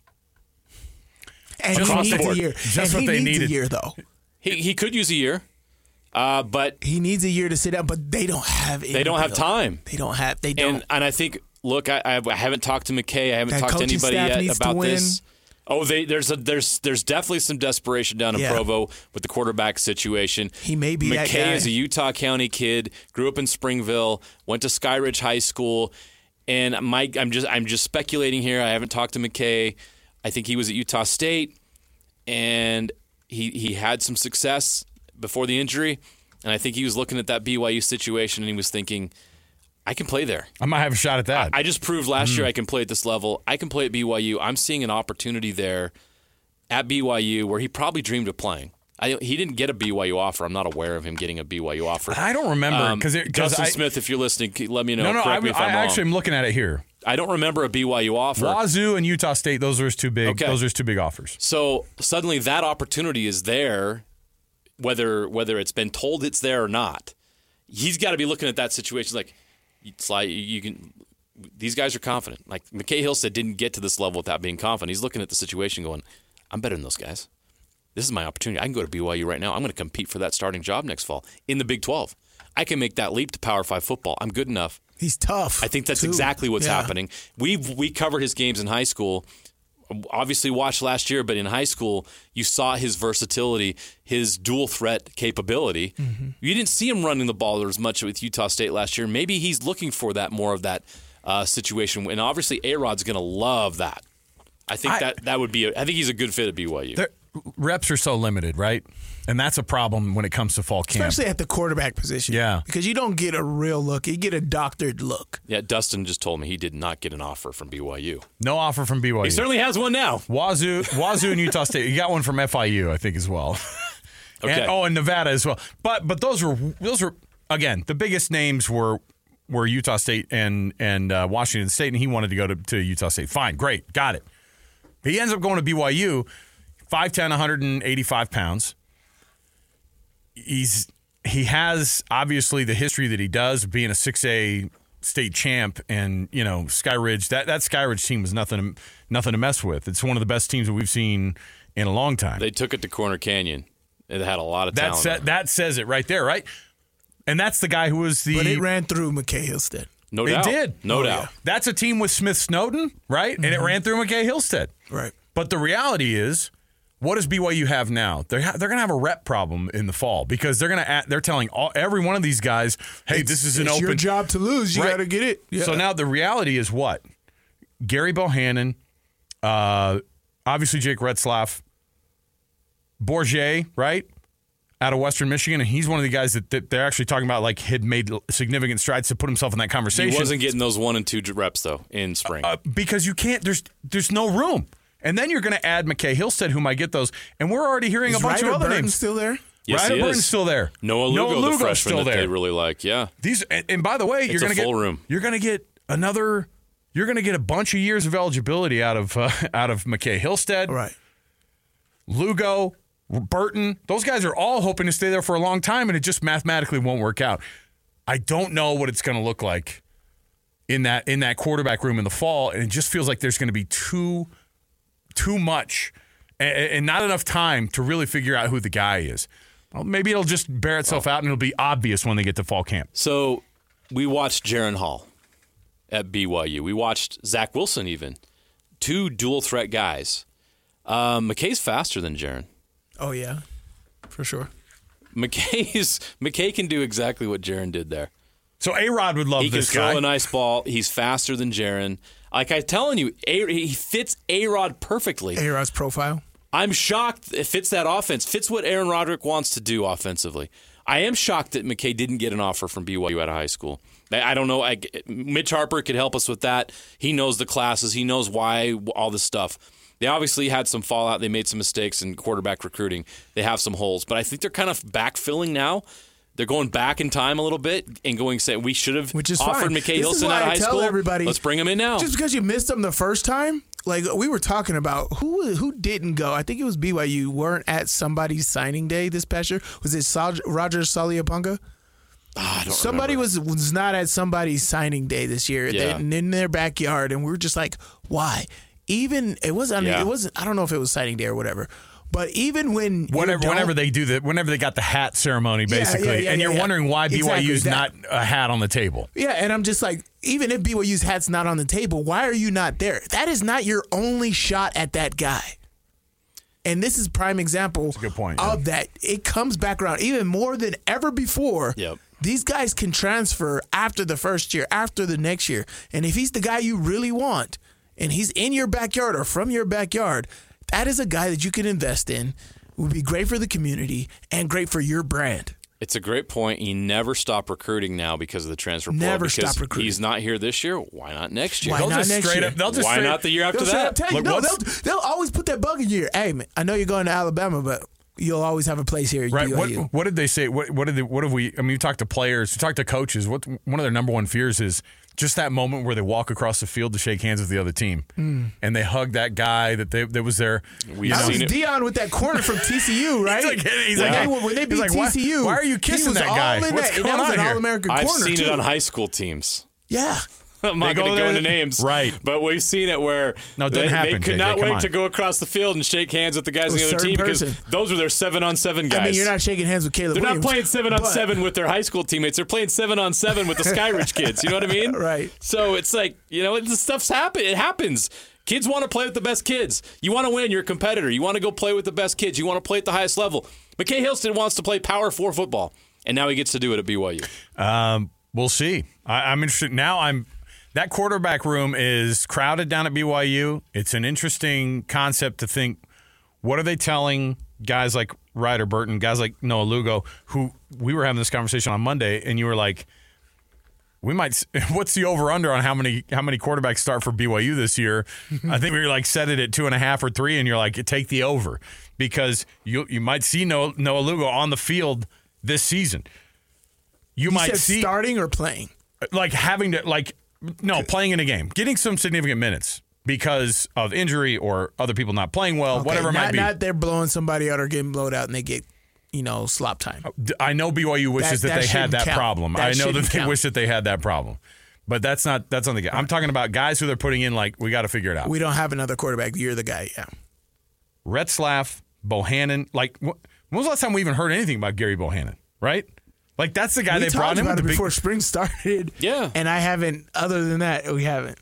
And Across he the needs board. a year. Just and what he they needs needed. a year, though. He he could use a year, uh, but He needs a year to sit down, but they don't have it. they don't have time. They don't have. They don't. And and I think, look, I, I haven't talked to McKay. I haven't That talked to coaching anybody staff yet needs to about win. this. Oh, they, there's a there's there's definitely some desperation down in Yeah. Provo with the quarterback situation. He may be that McKay guy. is a Utah County kid, grew up in Springville, went to Sky Ridge High School, and Mike, I'm just I'm just speculating here. I haven't talked to McKay. I think he was at Utah State, and he he had some success before the injury, and I think he was looking at that B Y U situation and he was thinking, I can play there. I might have a shot at that. I just proved last Mm. year I can play at this level. I can play at B Y U. I'm seeing an opportunity there at B Y U where he probably dreamed of playing. I, he didn't get a B Y U offer. I'm not aware of him getting a B Y U offer. I don't remember Um, because Justin I, Smith, if you're listening, let me know. No, no, Correct I, me if I I'm wrong. actually am looking at it here. I don't remember a B Y U offer. Wazoo and Utah State; those are his two big. Okay. Those are his two big offers. So suddenly that opportunity is there, whether whether it's been told it's there or not. He's got to be looking at that situation like, it's like you can. These guys are confident. Like McKay Hillstead didn't get to this level without being confident. He's looking at the situation, going, "I'm better than those guys. This is my opportunity. I can go to B Y U right now. I'm going to compete for that starting job next fall in the Big twelve. I can make that leap to Power Five football. I'm good enough." He's tough. I think that's too. exactly what's Yeah. happening. We we covered his games in high school. Obviously watched last year, but in high school, you saw his versatility, his dual threat capability. Mm-hmm. You didn't see him running the ball as much with Utah State last year. Maybe he's looking for that more of that uh, situation, and obviously A-Rod's going to love that. I think I- that that would be. A, I think he's a good fit at B Y U. Their reps are so limited, right? And that's a problem when it comes to fall camp. Especially at the quarterback position. Yeah. Because you don't get a real look. You get a doctored look. Yeah, Dustin just told me he did not get an offer from B Y U. No offer from B Y U. He certainly has one now. Wazoo, Wazoo, and Utah State. You got one from F I U, I think, as well. Okay. And, oh, and Nevada as well. But but those were those were again the biggest names were were Utah State and and uh, Washington State, and he wanted to go to, to Utah State. Fine, great, got it. But he ends up going to B Y U, five ten, one hundred eighty-five pounds. He's he has obviously the history that he does, being a six A state champ, and you know Sky Ridge. That that Sky Ridge team was nothing nothing to mess with. It's one of the best teams that we've seen in a long time. They took it to Corner Canyon. It had a lot of That talent. sa- that says it right there, right? And that's the guy who was the. But it ran through McKay Hillstead. no it doubt. did. No Oh, doubt. yeah. That's a team with Smith Snowden, right? And it ran through McKay Hillstead. Right. But the reality is, what does B Y U have now? They're ha- they're going to have a rep problem in the fall because they're going to they're telling all, every one of these guys, "Hey, this is an it's open your job to lose. You Right. got to get it. Yeah. So now the reality is what? Gary Bohannon, uh, obviously Jake Retzlaff, Bourget, right? Out of Western Michigan, and he's one of the guys that, that they're actually talking about like had made significant strides to put himself in that conversation. He wasn't getting those one and two reps though in spring. Uh, because you can't. There's there's no room. And then you're going to add McKay Hillstead, who might get those. And we're already hearing Is a bunch Ryder of other Burton names. still there? Yes, Ryder he Burton's is. still there. Noah Lugo, Noah the Lugo's freshman still that there. they really like. Yeah. These and, and by the way, you're It's a going to get full room. you're going to get another. You're going to get a bunch of years of eligibility out of uh, out of McKay Hillstead, Right. Lugo, Burton. Those guys are all hoping to stay there for a long time, and it just mathematically won't work out. I don't know what it's going to look like in that in that quarterback room in the fall, and it just feels like there's going to be too too much and, and not enough time to really figure out who the guy is. Well, maybe it'll just bear itself out, and it'll be obvious when they get to fall camp. So we watched Jaron Hall at B Y U. We watched Zach Wilson even. Two dual threat guys. Um, McKay's faster than Jaron. Oh, yeah, for sure. McKay's McKay can do exactly what Jaron did there. So A-Rod would love He can this throw guy. a nice ball. He's faster than Jaron. Like I'm telling you, a- he fits A-Rod perfectly. A-Rod's profile. I'm shocked it fits that offense, fits what Aaron Roderick wants to do offensively. I am shocked that McKay didn't get an offer from B Y U out of high school. I, I don't know. I, Mitch Harper could help us with that. He knows the classes. He knows why, all this stuff. They obviously had some fallout. They made some mistakes in quarterback recruiting. They have some holes. But I think they're kind of backfilling now. They're going back in time a little bit and going, saying, we should have Which is offered fine. McKay This is Hilson why out of I high tell school. everybody, Let's bring him in now. Just because you missed them the first time, like we were talking about, who who didn't go? I think it was B Y U. Weren't at somebody's signing day this past year. Was it Sal- Roger Saliapunga? Ah, I don't Somebody remember. was was not at somebody's signing day this year. Yeah. They, in their backyard, and we were just like, why? Even it was. I mean, Yeah. it wasn't. I don't know if it was signing day or whatever. But even when you Whenever, don't- whenever they do that, whenever they got the hat ceremony, Yeah, basically, yeah, yeah, and yeah, you're yeah. wondering why Exactly, B Y U's that- not a hat on the table. Yeah, and I'm just like, even if B Y U's hat's not on the table, why are you not there? That is not your only shot at that guy. And this is prime example a good point, of yeah. that. It comes back around even more than ever before. Yep. These guys can transfer after the first year, after the next year. And if he's the guy you really want, and he's in your backyard or from your backyard, that is a guy that you can invest in. Would be great for the community and great for your brand. It's a great point. You never stop recruiting now because of the transfer portal. Never because stop recruiting. He's not here this year. Why not next year? Why They'll not just next straight year? up. They'll just Why straight not the year after They'll straight that? up tell you, Look, no, what's- they'll, they'll always put that bug in your ear. Hey, man, I know you're going to Alabama, but you'll always have a place here at Right. B Y What, U. what did they say? What, what did they, what have we? I mean, you talk to players, you talk to coaches. What one of their number one fears is just that moment where they walk across the field to shake hands with the other team, Mm. and they hug that guy that they that was there. We've That was seen it. Dion with that corner from T C U, right? He's like, he's when, like, they, when they he's beat like, why- T C U, why are you he kissing was that all guy? in What's that, and going that was on an here? All-American I've corner, seen too. it on high school teams. Yeah. I'm not They going go to go there- into names, Right. But we've seen it where No, it they, doesn't they happen, could J J, not come wait on. to go across the field and shake hands with the guys on With the a other certain team because person. those were their seven on seven guys. I mean, you're not shaking hands with Caleb They're Williams. not playing seven on but- seven with their high school teammates. They're playing seven on seven with the Skyridge kids. You know what I mean? Right. So it's like, you know, this stuff's happen. It happens. Kids want to play with the best kids. You want to win. You're a competitor. You want to go play with the best kids. You want to play at the highest level. McKay Hilston wants to play Power Four football, and now he gets to do it at B Y U. Um, we'll see. I, I'm interested. Now I'm that quarterback room is crowded down at B Y U. It's an interesting concept to think. What are they telling guys like Ryder Burton, guys like Noah Lugo, who we were having this conversation on Monday, and you were like, "We might." What's the over under on how many how many quarterbacks start for B Y U this year? I think we were like set it at two and a half or three, and you're like, take the over because you you might see Noah, Noah Lugo on the field this season. You, You might said see starting or playing? like having to like no playing in a game, getting some significant minutes because of injury or other people not playing well, Okay, whatever it not, might be. Not they're blowing somebody out or getting blowed out and they get, you know, slop time. D- I know B Y U wishes That- that, that they had shouldn't that count. problem. That I know that shouldn't they count. wish that they had that problem, but that's not that's not the game. I'm talking about guys who they're putting in. Like we got to figure it out. We don't have another quarterback. You're the guy, yeah. Retzlaff, Bohannon. Like wh- when was the last time we even heard anything about Gary Bohannon? Right? Like that's the guy we they brought talked in about with it the big. before spring started. Yeah. And I haven't, other than that, we haven't.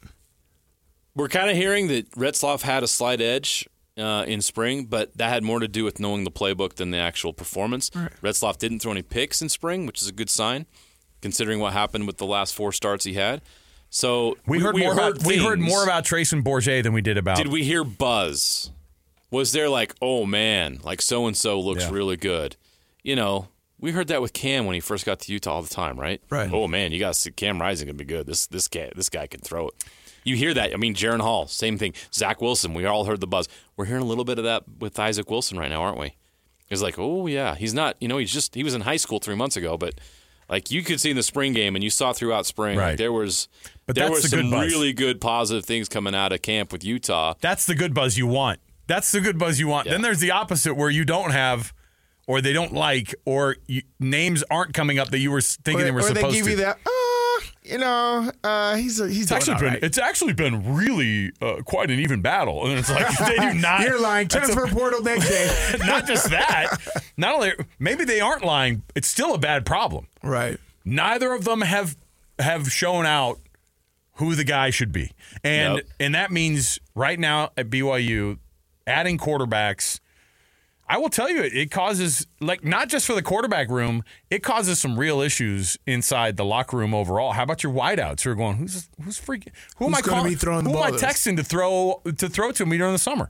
We're kind of hearing that Retzlaff had a slight edge uh, in spring, but that had more to do with knowing the playbook than the actual performance. Right. Retzlaff didn't throw any picks in spring, which is a good sign, considering what happened with the last four starts he had. So we heard more about we heard things. more about Trace and Bourget than we did about. Did we hear buzz? Was there like, oh man, like so and so looks Yeah. really good? You know, we heard that with Cam when he first got to Utah all the time, right? Right. Oh man, you got to see Cam Rising can be good. This this guy this guy can throw it. You hear that? I mean, Jaron Hall, same thing. Zach Wilson, we all heard the buzz. We're hearing a little bit of that with Isaac Wilson right now, aren't we? It's like, oh yeah, he's not. You know, he's just he was in high school three months ago, but like you could see in the spring game, and you saw throughout spring, Right. like, there was But there that's was the good some buzz. really good positive things coming out of camp with Utah. That's the good buzz you want. That's the good buzz you want. Yeah. Then there's the opposite where you don't have, or they don't like, or you, names aren't coming up that you were thinking Or, they were or supposed they give to. you that, uh, you know, uh, he's a, he's It's doing actually all been right. it's actually been really uh, quite an even battle, and it's like they do not. You're lying. That's a- Transfer portal next day. not just that. Not only maybe they aren't lying. It's still a bad problem. Right. Neither of them have have shown out who the guy should be, and Nope. and that means right now at B Y U, adding quarterbacks. I will tell you, it, it causes, like, not just for the quarterback room, it causes some real issues inside the locker room overall. How about your wideouts who are going, who's who's freaking, who am Who's I gonna calling? be throwing the who am I ball to us? texting to throw to throw to me during the summer?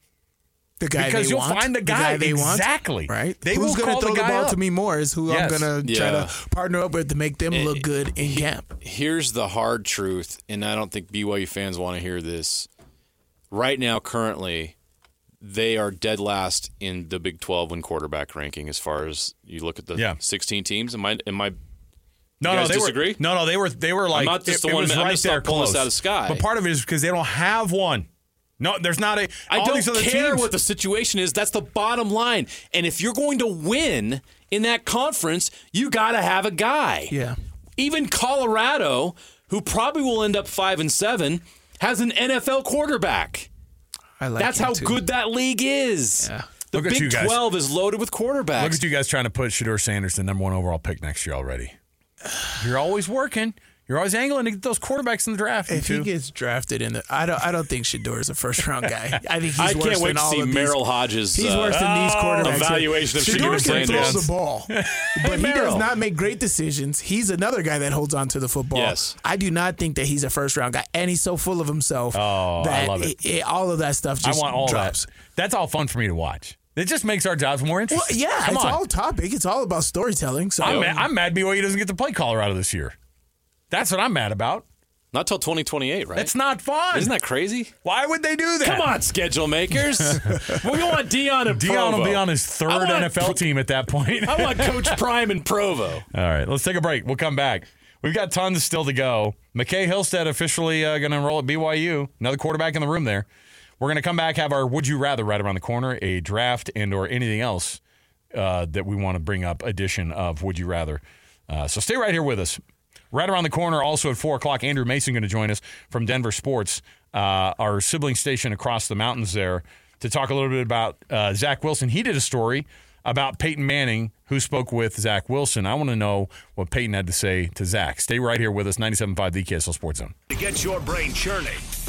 The guy Because they you'll want, find the guy they exactly. want, right? They Who's will gonna call the throw the, guy ball up. to me more is who Yes. I'm gonna try Yeah. to partner up with to make them look good in camp. Here's the hard truth, and I don't think B Y U fans want to hear this. Right now, currently, they are dead last in the Big twelve win quarterback ranking as far as you look at the Yeah. sixteen teams. Am I? Am I? No, You no, guys they disagree? were no, no, they were they were like not just it, the it one- was I'm right just there not pulling close. this out of the sky. But part of it is because they don't have one. No, there's not a. I all don't these other care teams, what the situation is. That's the bottom line. And if you're going to win in that conference, you got to have a guy. Yeah. Even Colorado, who probably will end up five and seven, has an N F L quarterback. I like That's him how too. good that league is. Yeah. The Look at you Big guys. twelve is loaded with quarterbacks. Look at you guys trying to put Shedeur Sanders the number one overall pick next year already. You're always working. You're always angling to get those quarterbacks in the draft. If too. he gets drafted in the, I don't, I don't think Shedeur is a first round guy. I think he's I worse can't wait than to all see of these- Merrill Hodges. He's uh, worse than these quarterbacks. evaluation of Shedeur Shedeur can throw Sanders. the ball, but he does Merrill. not make great decisions. He's another guy that holds on to the football. Yes. I do not think that he's a first round guy, and he's so full of himself Oh, I that love it. all of that stuff I just want all drops. that. That's all fun for me to watch. It just makes our jobs more Well, interesting. yeah, Come it's on. all topic. It's all about storytelling. So I'm, mad, I'm mad B Y U doesn't get to play Colorado this year. That's what I'm mad about. Not till twenty twenty-eight, right? It's not fun. Isn't that crazy? Why would they do that? Come on, schedule makers. we want Dion and Dion Provo. will be on his third I want N F L Pro- team at that point. I want Coach Prime and Provo. All right, let's take a break. We'll come back. We've got tons still to go. McKay Hillstead officially uh, going to enroll at B Y U. Another quarterback in the room there. We're going to come back, have our Would You Rather right around the corner, a draft and or anything else uh, that we want to bring up edition of Would You Rather. Uh, so stay right here with us. Right around the corner, also at four o'clock, Andrew Mason going to join us from Denver Sports, uh, our sibling station across the mountains there, to talk a little bit about uh, Zach Wilson. He did a story about Peyton Manning, who spoke with Zach Wilson. I want to know what Peyton had to say to Zach. Stay right here with us, ninety-seven point five The K S L Sports Zone. To get your brain churning.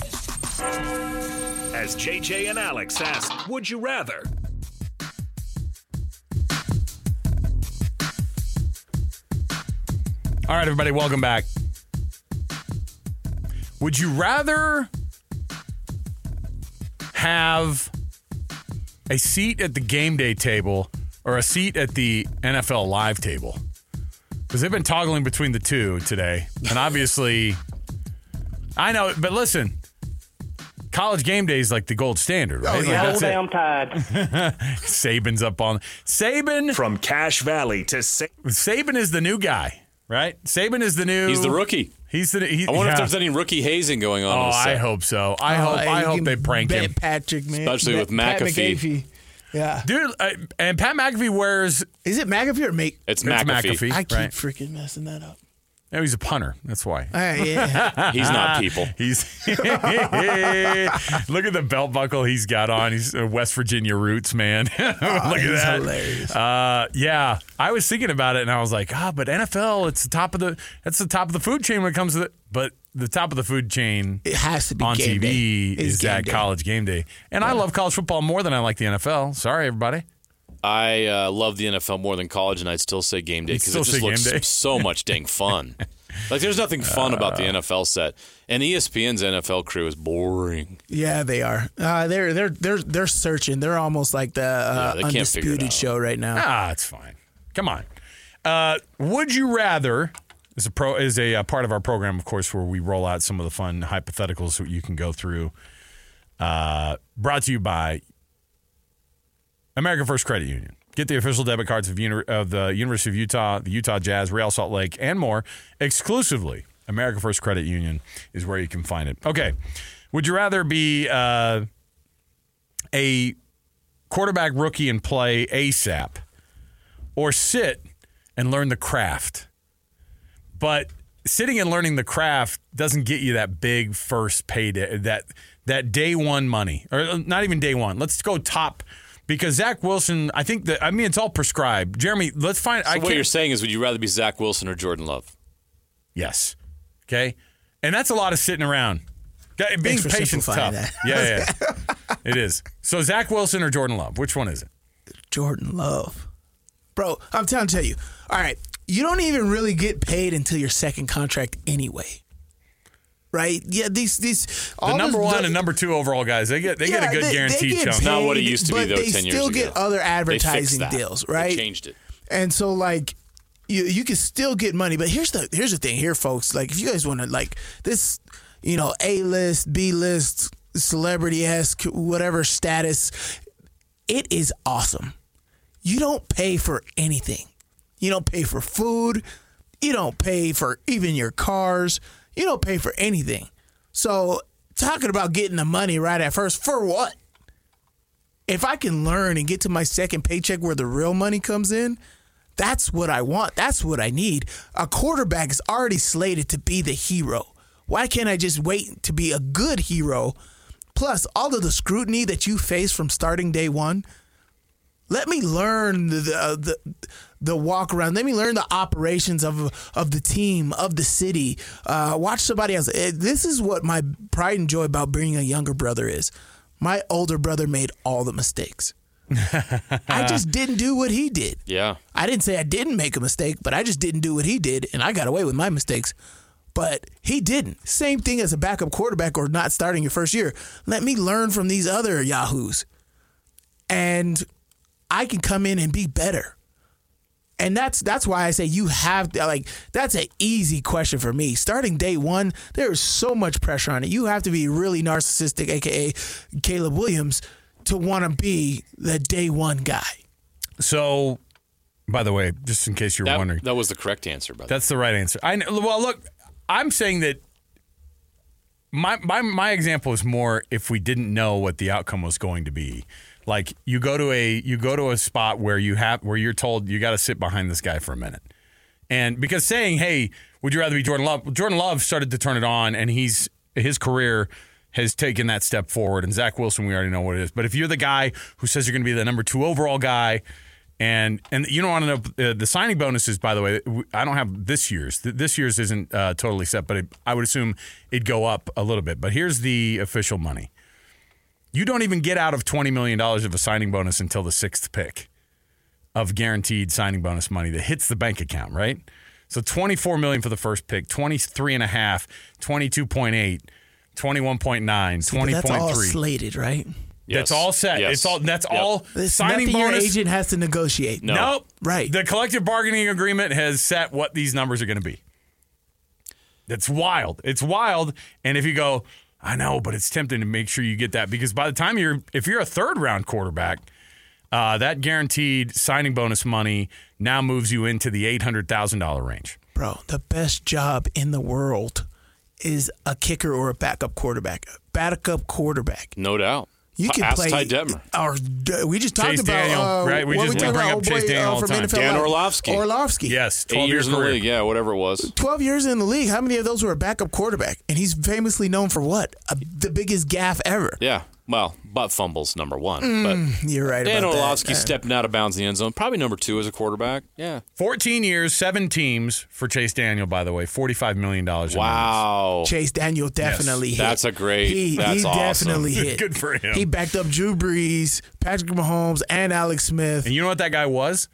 As J J and Alex ask, would you rather? All right, everybody, welcome back. Would you rather have a seat at the game day table or a seat at the N F L live table? Because they've been toggling between the two today. And obviously, I know, but listen, college game day is like the gold standard, right? Oh, Like, yeah. that's Whole it. damn tide. Saban's up on. Saban, From Cache Valley to Sa- Saban is the new guy, right? Saban is the new. He's the rookie. He's the. He, I wonder yeah. if there's any rookie hazing going on. Oh, on the I set. hope so. I Oh, hope. hey, I you hope can they prank bet him, Patrick, man. Especially with Pat McAfee. McAfee. Yeah. dude. Uh, and Pat McAfee wears. Is it McAfee or Make? It's It's McAfee. McAfee. I keep right. freaking messing that up. No, he's a punter. That's why. All right, yeah. He's not people. He's look at the belt buckle he's got on. He's a West Virginia roots, man. look at he's that. hilarious. Uh, yeah, I was thinking about it, and I was like, ah, but N F L, it's the top of the. That's the top of the food chain when it comes to the. But the top of the food chain It has to be on game T V day. It's is game that day. college game day, and I love college football more than I like the N F L. Sorry, everybody. I uh, love the N F L more than college, and I'd still say game day You'd because still it just say looks game day? so much dang fun. Like, there's nothing fun about the N F L set, and E S P N's N F L crew is boring. Yeah, they are. Uh, they're they're they're they're searching. They're almost like the uh, Yeah, they can't figure it undisputed out. show right now. Ah, it's fine. Come on. Uh, would you rather is a pro is a, uh part of our program, of course, where we roll out some of the fun hypotheticals that you can go through. Uh, brought to you by American First Credit Union. Get the official debit cards of, uni- of the University of Utah, the Utah Jazz, Real Salt Lake, and more exclusively. America First Credit Union is where you can find it. Okay. Would you rather be uh, a quarterback rookie and play ASAP or sit and learn the craft? But sitting and learning the craft doesn't get you that big first payday, that that day one money, or not even day one. Let's go top. Because Zach Wilson, I think that, I mean, it's all prescribed. Jeremy, let's find. So I what can't, you're saying is, would you rather be Zach Wilson or Jordan Love? Yes. Okay. And that's a lot of sitting around. Being Thanks for patient's tough. simplifying that. Yeah, yeah. It is. So Zach Wilson or Jordan Love? Which one is it? Jordan Love. Bro, I'm telling tell you. All right. You don't even really get paid until your second contract anyway. Right? Yeah, these these The all number this- one the- and number two overall guys, they get they Yeah, get a good they- they guaranteed get chunk. paid, Not what it used to be, but though, they ten years still ago. get other They fixed advertising that. deals, They right? changed it. And so like you you can still get money, but here's the here's the thing here, folks. Like if you guys want to like this, you know, A list, B list, celebrity esque, whatever status, it is awesome. You don't pay for anything. You don't pay for food. You don't pay for even your cars. You don't pay for anything. So talking about getting the money right at first, for what? If I can learn and get to my second paycheck where the real money comes in, that's what I want. That's what I need. A quarterback is already slated to be the hero. Why can't I just wait to be a good hero? Plus, all of the scrutiny that you face from starting day one, let me learn the the, the the walk around. Let me learn the operations of of the team, of the city. Uh, watch somebody else. This is what my pride and joy about bringing a younger brother is. My older brother made all the mistakes. I just didn't do what he did. Yeah. I didn't say I didn't make a mistake, but I just didn't do what he did, and I got away with my mistakes. But he didn't. Same thing as a backup quarterback or not starting your first year. Let me learn from these other yahoos. And I can come in and be better. And that's that's why I say you have to, like, that's an easy question for me. Starting day one, there is so much pressure on it. You have to be really narcissistic, a k a. Caleb Williams, to want to be the day one guy. So, by the way, just in case you were That, wondering, that was the correct answer, by the way. that's the right answer. I know, well, look, I'm saying that my, my my example is more if we didn't know what the outcome was going to be. Like you go to a you go to a spot where you have where you're told you got to sit behind this guy for a minute, and because saying, "Hey, would you rather be Jordan Love?" Well, Jordan Love started to turn it on, and he's his career has taken that step forward. And Zach Wilson, we already know what it is. But if you're the guy who says you're going to be the number two overall guy, and and you don't want to know uh, the signing bonuses, by the way, I don't have this year's. This year's isn't uh, totally set, but it, I would assume it'd go up a little bit. But here's the official money. You don't even get out of twenty million dollars of a signing bonus until the sixth pick of guaranteed signing bonus money that hits the bank account, right? So twenty-four million dollars for the first pick, twenty-three point five, twenty-two point eight, twenty-one point nine, twenty point three. That's all slated, right? Yes. That's all set. Yes. It's all that's Yep. all It's signing nothing bonus. your agent has to negotiate. No. Nope. Right. The collective bargaining agreement has set what these numbers are going to be. That's wild. It's wild. And if you go, I know, but it's tempting to make sure you get that because by the time you're, if you're a third round quarterback, uh, that guaranteed signing bonus money now moves you into the eight hundred thousand dollars range. Bro, the best job in the world is a kicker or a backup quarterback. A backup quarterback. No doubt. You can Ask play. Ty Detmer. Or we just talked Chase about Daniel, uh, right? We what just- we talked bring about up Chase old boy, Daniel uh, all the from time. N F L Dan Live. Orlovsky. Orlovsky. Yes, Eight twelve years in the career. league, yeah, whatever it was. twelve years in the league. How many of those were a backup quarterback? And he's famously known for what? A, the biggest gaffe ever. Yeah. Well, butt fumbles, number one. You're right but Dan about that. Orlovsky Uh, stepping out of bounds in the end zone. Probably number two as a quarterback. Yeah. fourteen years, seven teams for Chase Daniel, by the way, forty-five million dollars. Wow. Chase Daniel definitely hit. That's a great- He, that's he awesome. definitely hit. Good for him. He backed up Drew Brees, Patrick Mahomes, and Alex Smith. And you know what that guy was?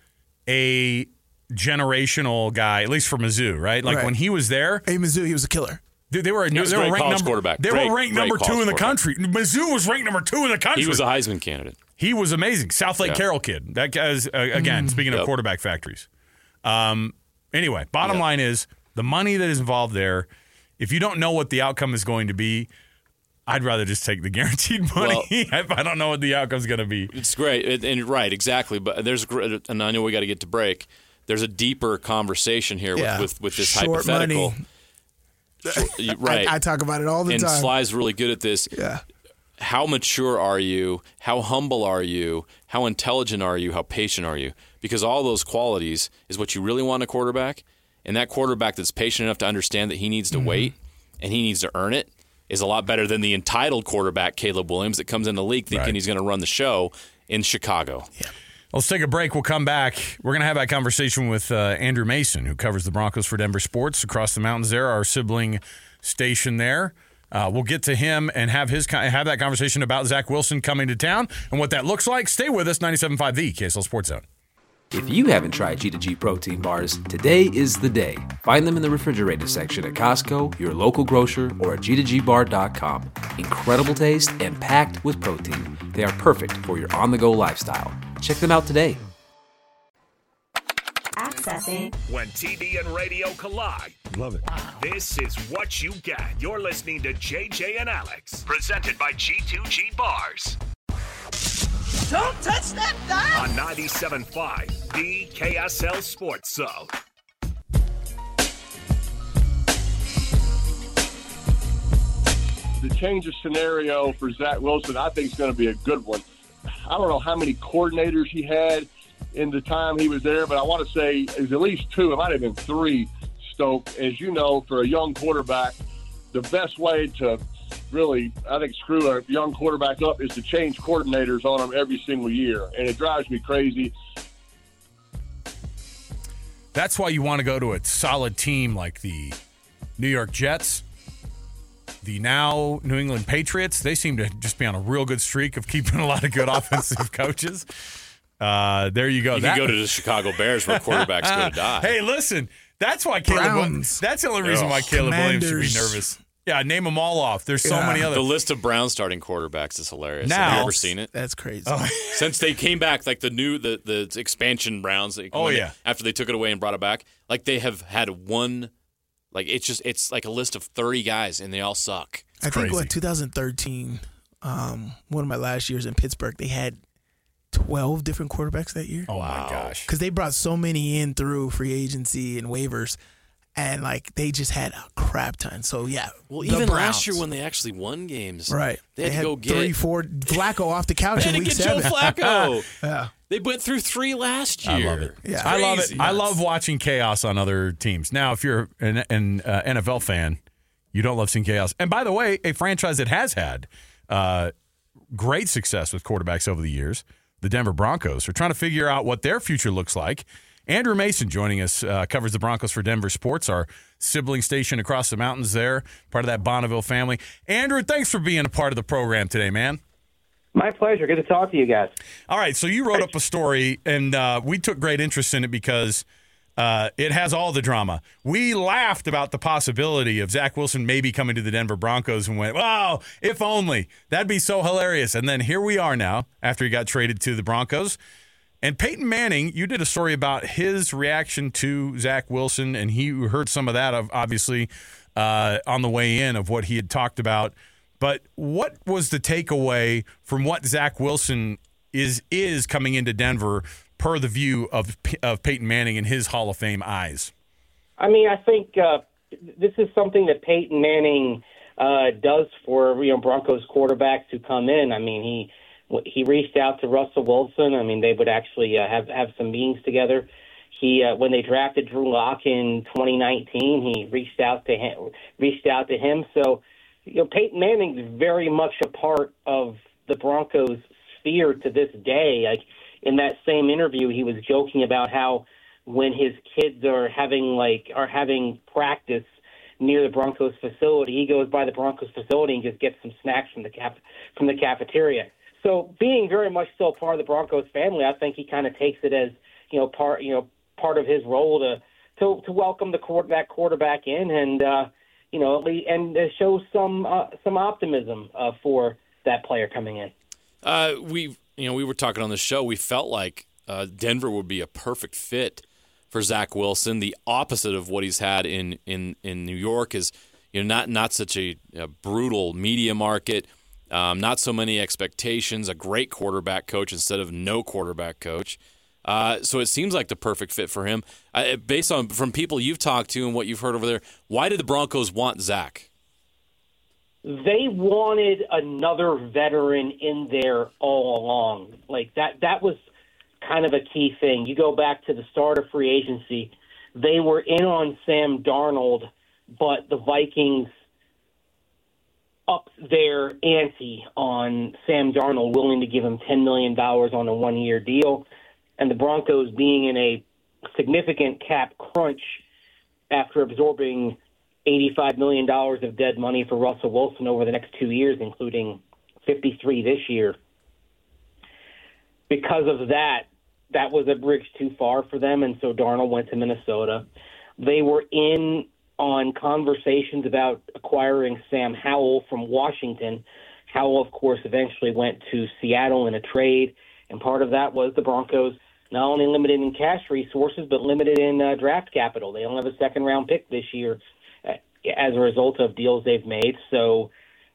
A generational guy, at least for Mizzou, right? Like Right. when he was there, Hey, Mizzou, he was a killer. they, they were He was they a were great ranked college number quarterback. They Great, were ranked great number two college in the quarterback. country. Mizzou was ranked number two in the country. He was a Heisman candidate. He was amazing. South Lake Yeah. Carroll kid. That guy's uh, again. Speaking of Yep. quarterback factories. Um. Anyway, bottom Yeah. line is the money that is involved there. If you don't know what the outcome is going to be, I'd rather just take the guaranteed money Well, if I don't know what the outcome's going to be. It's great, it, and right, exactly. But there's, a gr- and I know we got to get to break. There's a deeper conversation here with, Yeah. with, with this Short hypothetical. money. Short- you- right. I, I talk about it all the and time. Sly's really good at this. Yeah. How mature are you? How humble are you? How intelligent are you? How patient are you? Because all those qualities is what you really want in a quarterback. And that quarterback that's patient enough to understand that he needs to Mm-hmm. wait and he needs to earn it is a lot better than the entitled quarterback, Caleb Williams, that comes in the league thinking Right. he's going to run the show in Chicago. Yeah. Let's take a break. We'll come back. We're going to have that conversation with uh, Andrew Mason, who covers the Broncos for Denver Sports across the mountains there, our sibling station there. Uh, we'll get to him and have his have that conversation about Zach Wilson coming to town and what that looks like. Stay with us, ninety-seven point five The K S L Sports Zone. If you haven't tried G two G protein bars, today is the day. Find them in the refrigerated section at Costco, your local grocer, or at G two G bar dot com. Incredible taste and packed with protein. They are perfect for your on-the-go lifestyle. Check them out today. Accessing. When T V and radio collide. Love it. This is what you get. You're listening to J J and Alex, presented by G two G Bars. Don't touch that dial. On ninety-seven point five, the K S L Sports Zone. The change of scenario for Zach Wilson, I think, is going to be a good one. I don't know how many coordinators he had in the time he was there, but I want to say it was at least two. It might have been three, Stoke. As you know, for a young quarterback, the best way to really, I think, screw a young quarterback up is to change coordinators on him every single year, and it drives me crazy. That's why you want to go to a solid team like the New York Jets, the now New England Patriots. They seem to just be on a real good streak of keeping a lot of good offensive coaches. Uh, there you go. You That- can go to the Chicago Bears where quarterbacks go to die. Hey, listen, that's why Caleb. Browns. That's the only reason why Caleb Williams should be Commanders. nervous. Yeah, name them all off. There's so Yeah. many The other. list of Browns starting quarterbacks is hilarious. Now- Have you ever seen it? That's crazy. Since they came back, like the new the the expansion Browns. They, Oh, when they- yeah. after they took it away and brought it back, like they have had one. Like it's just it's like a list of thirty guys and they all suck. I think crazy. what twenty thirteen, um, one of my last years in Pittsburgh, they had twelve different quarterbacks that year Oh my gosh. because they brought so many in through free agency and waivers, and like they just had a crap ton. So yeah, Well, the even Browns. last year when they actually won games, right, They had to go get three, four Flacco off the couch They in had to week get seven. Joe Flacco. Yeah. They went through three last year. I love it. Yeah. I love it. Crazy. I love watching chaos on other teams. Now, if you're an, an uh, N F L fan, you don't love seeing chaos. And by the way, a franchise that has had uh, great success with quarterbacks over the years, the Denver Broncos, are trying to figure out what their future looks like. Andrew Mason joining us, uh, covers the Broncos for Denver Sports, our sibling station across the mountains there, part of that Bonneville family. Andrew, thanks for being a part of the program today, man. My pleasure. Good to talk to you guys. All right, so you wrote up a story, and uh, we took great interest in it because uh, it has all the drama. We laughed about the possibility of Zach Wilson maybe coming to the Denver Broncos and went, wow, if only. That'd be so hilarious. And then here we are now after he got traded to the Broncos. And Peyton Manning, you did a story about his reaction to Zach Wilson, and he heard some of that, of obviously, uh, on the way in of what he had talked about. But what was the takeaway from what Zach Wilson is is coming into Denver per the view of of Peyton Manning and his Hall of Fame eyes? I mean, I think uh, this is something that Peyton Manning uh, does for you know Broncos quarterbacks who come in. I mean, he he reached out to Russell Wilson. I mean, they would actually uh, have have some meetings together. He uh, when they drafted Drew Lock in twenty nineteen, he reached out to him. Reached out to him. So. You know, Peyton Manning is very much a part of the Broncos sphere to this day. Like in that same interview, he was joking about how when his kids are having like are having practice near the Broncos facility, he goes by the Broncos facility and just gets some snacks from the cap from the cafeteria. So, being very much still part of the Broncos family, I think he kind of takes it as you know part you know part of his role to to, to welcome the quarterback quarterback in and. Uh, You know, and show some uh, some optimism uh, for that player coming in. Uh, we, you know, we were talking on the show. We felt like uh, Denver would be a perfect fit for Zach Wilson. The opposite of what he's had in, in, in New York is, you know, not not such a, a brutal media market, um, not so many expectations, a great quarterback coach instead of no quarterback coach. Uh, so it seems like the perfect fit for him. Uh, based on from people you've talked to and what you've heard over there, why did the Broncos want Zach? They wanted another veteran in there all along. Like that that was kind of a key thing. You go back to the start of free agency, they were in on Sam Darnold, but the Vikings upped their ante on Sam Darnold, willing to give him ten million dollars on a one-year deal. And the Broncos, being in a significant cap crunch after absorbing eighty-five million dollars of dead money for Russell Wilson over the next two years, including fifty-three this year. Because of that, that was a bridge too far for them, and so Darnold went to Minnesota. They were in on conversations about acquiring Sam Howell from Washington. Howell, of course, eventually went to Seattle in a trade, and part of that was the Broncos not only limited in cash resources, but limited in uh, draft capital. They don't have a second-round pick this year as a result of deals they've made. So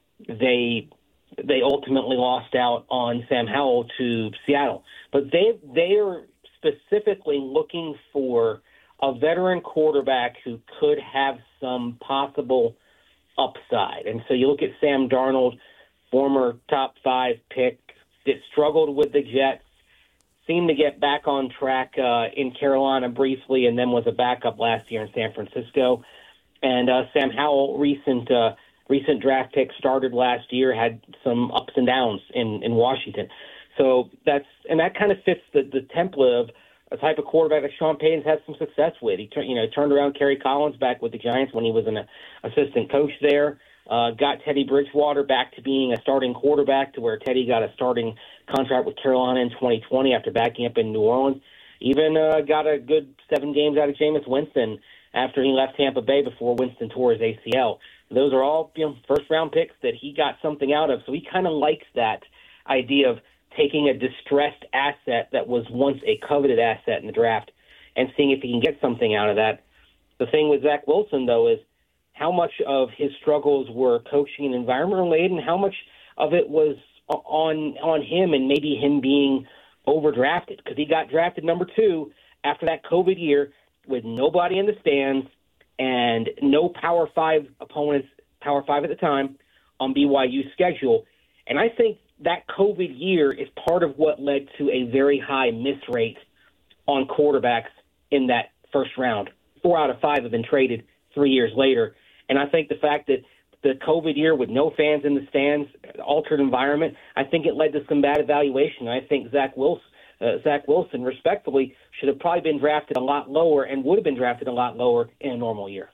they they ultimately lost out on Sam Howell to Seattle. But they they are specifically looking for a veteran quarterback who could have some possible upside. And so you look at Sam Darnold, former top five pick, that struggled with the Jets, seemed to get back on track uh, in Carolina briefly, and then was a backup last year in San Francisco. And uh, Sam Howell, recent uh, recent draft pick, started last year, had some ups and downs in, in Washington. So that's and that kind of fits the, the template of a type of quarterback that Sean Payton's had some success with. He you know turned around Kerry Collins back with the Giants when he was an assistant coach there. Uh, got Teddy Bridgewater back to being a starting quarterback, to where Teddy got a starting contract with Carolina in twenty twenty after backing up in New Orleans. Even uh, got a good seven games out of Jameis Winston after he left Tampa Bay before Winston tore his A C L. Those are all you know, first-round picks that he got something out of. So he kind of likes that idea of taking a distressed asset that was once a coveted asset in the draft and seeing if he can get something out of that. The thing with Zach Wilson, though, is how much of his struggles were coaching and environment related, and how much of it was on on him and maybe him being overdrafted, because he got drafted number two after that COVID year with nobody in the stands and no Power Five opponents, Power Five at the time, on B Y U's schedule. And I think that COVID year is part of what led to a very high miss rate on quarterbacks in that first round. Four out of five have been traded three years later. And I think the fact that the COVID year with no fans in the stands, altered environment, I think it led to some bad evaluation. I think Zach Wilson, uh, Zach Wilson, respectfully, should have probably been drafted a lot lower and would have been drafted a lot lower in a normal year.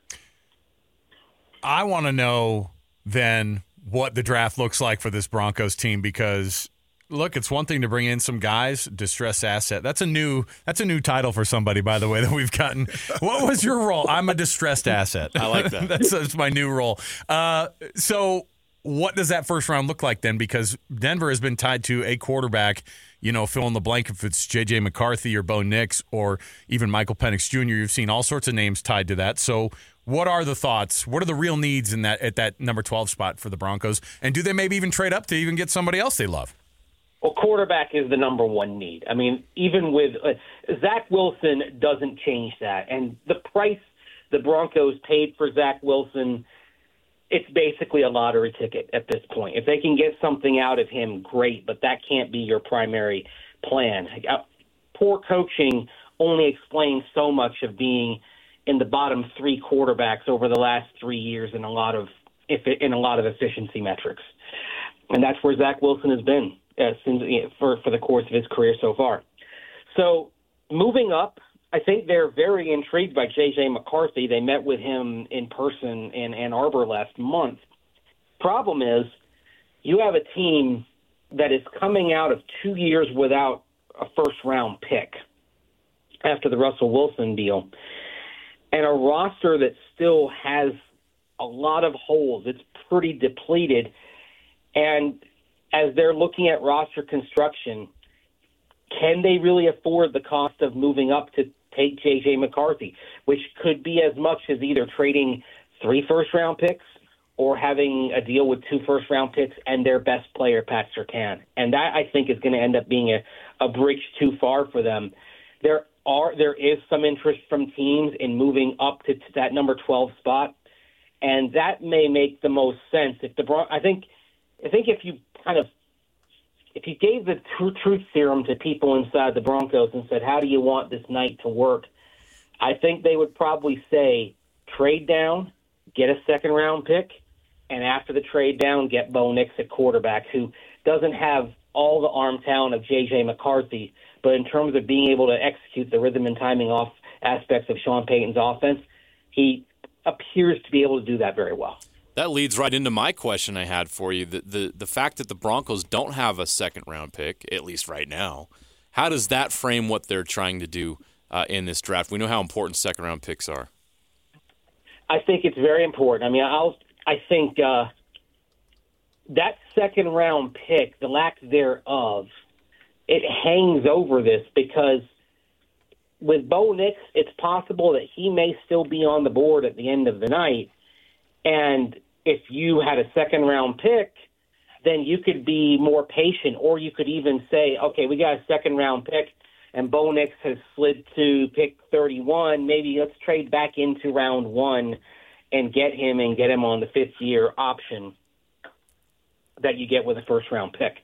I want to know then what the draft looks like for this Broncos team, because look, it's one thing to bring in some guys, distressed asset. That's a new that's a new title for somebody, by the way, that we've gotten. What was your role? I'm a distressed asset. I like that. that's, that's my new role. Uh, so what does that first round look like then? Because Denver has been tied to a quarterback, you know, fill in the blank if it's J J McCarthy or Bo Nix or even Michael Penix Junior You've seen all sorts of names tied to that. So what are the thoughts? What are the real needs in that at that number twelve spot for the Broncos? And do they maybe even trade up to even get somebody else they love? Well, quarterback is the number one need. I mean, even with uh, Zach Wilson doesn't change that. And the price the Broncos paid for Zach Wilson, it's basically a lottery ticket at this point. If they can get something out of him, great, but that can't be your primary plan. Uh, poor coaching only explains so much of being in the bottom three quarterbacks over the last three years in a lot of in a lot of efficiency metrics. And that's where Zach Wilson has been. Uh, since, for, for the course of his career so far. So moving up, I think they're very intrigued by J J McCarthy. They met with him in person in Ann Arbor last month. Problem is, you have a team that is coming out of two years without a first-round pick after the Russell Wilson deal, and a roster that still has a lot of holes. It's pretty depleted, and as they're looking at roster construction, can they really afford the cost of moving up to take J J McCarthy, which could be as much as either trading three first-round picks or having a deal with two first-round picks and their best player, Pat Surtain. And that, I think, is going to end up being a, a bridge too far for them. There are there is some interest from teams in moving up to, to that number twelve spot, and that may make the most sense. If the Bron- I think I think if you kind of if you gave the tr- truth serum to people inside the Broncos and said, how do you want this night to work, I think they would probably say trade down, get a second-round pick, and after the trade down, get Bo Nix at quarterback, who doesn't have all the arm talent of J J McCarthy, but in terms of being able to execute the rhythm and timing off aspects of Sean Payton's offense, he appears to be able to do that very well. That leads right into my question I had for you. The, the, the fact that the Broncos don't have a second-round pick, at least right now, how does that frame what they're trying to do uh, in this draft? We know how important second-round picks are. I think it's very important. I mean, I'll, I think uh, that second-round pick, the lack thereof, it hangs over this because with Bo Nix, it's possible that he may still be on the board at the end of the night. And if you had a second-round pick, then you could be more patient, or you could even say, okay, we got a second-round pick, and Bo Nix has slid to pick thirty-one. Maybe let's trade back into round one and get him and get him on the fifth-year option that you get with a first-round pick.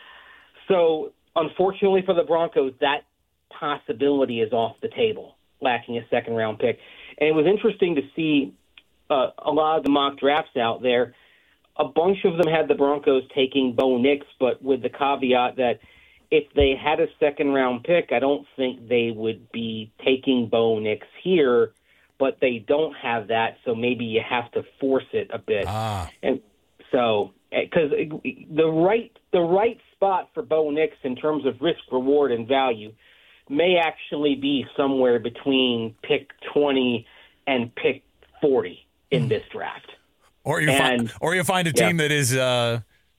So, unfortunately for the Broncos, that possibility is off the table, lacking a second-round pick. And it was interesting to see uh, a lot of the mock drafts out there. A bunch of them had the Broncos taking Bo Nix, but with the caveat that if they had a second-round pick, I don't think they would be taking Bo Nix here, but they don't have that, so maybe you have to force it a bit. Ah. And so, because the right the right spot for Bo Nix in terms of risk, reward, and value may actually be somewhere between pick twenty and pick forty in this draft. Or you and, find, or you find a team yeah. that is uh,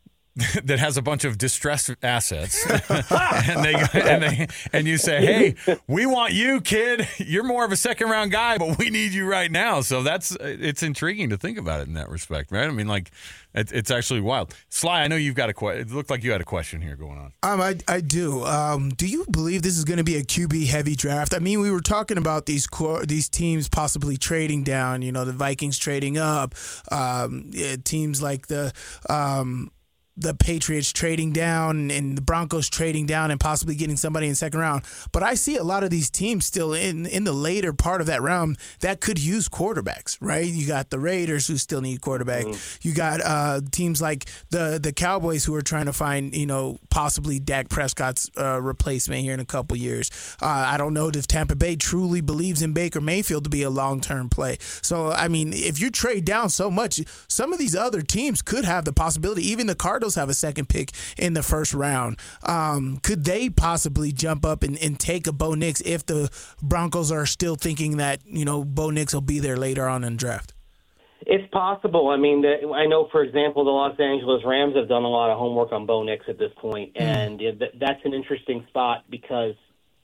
that has a bunch of distressed assets, and they and they and you say, "Hey, we want you, kid. You're more of a second round guy, but we need you right now." So that's it's intriguing to think about it in that respect, right? I mean, like it, it's actually wild. Sly, I know you've got a question. It looked like you had a question here going on. Um, I I do. Um, do you believe this is going to be a Q B heavy draft? I mean, we were talking about these core, these teams possibly trading down. You know, the Vikings trading up. Um, yeah, teams like the. Um, the Patriots trading down and the Broncos trading down and possibly getting somebody in second round. But I see a lot of these teams still in, in the later part of that round that could use quarterbacks, right? You got the Raiders who still need quarterback. Mm. You got uh, teams like the the Cowboys who are trying to find, you know, possibly Dak Prescott's uh, replacement here in a couple years. Uh, I don't know if Tampa Bay truly believes in Baker Mayfield to be a long-term play. So, I mean, if you trade down so much, some of these other teams could have the possibility, even the Cardinals have a second pick in the first round. Um, could they possibly jump up and, and take a Bo Nix if the Broncos are still thinking that, you know, Bo Nix will be there later on in the draft? It's possible. I mean, the, I know, for example, the Los Angeles Rams have done a lot of homework on Bo Nix at this point, mm. and th- that's an interesting spot because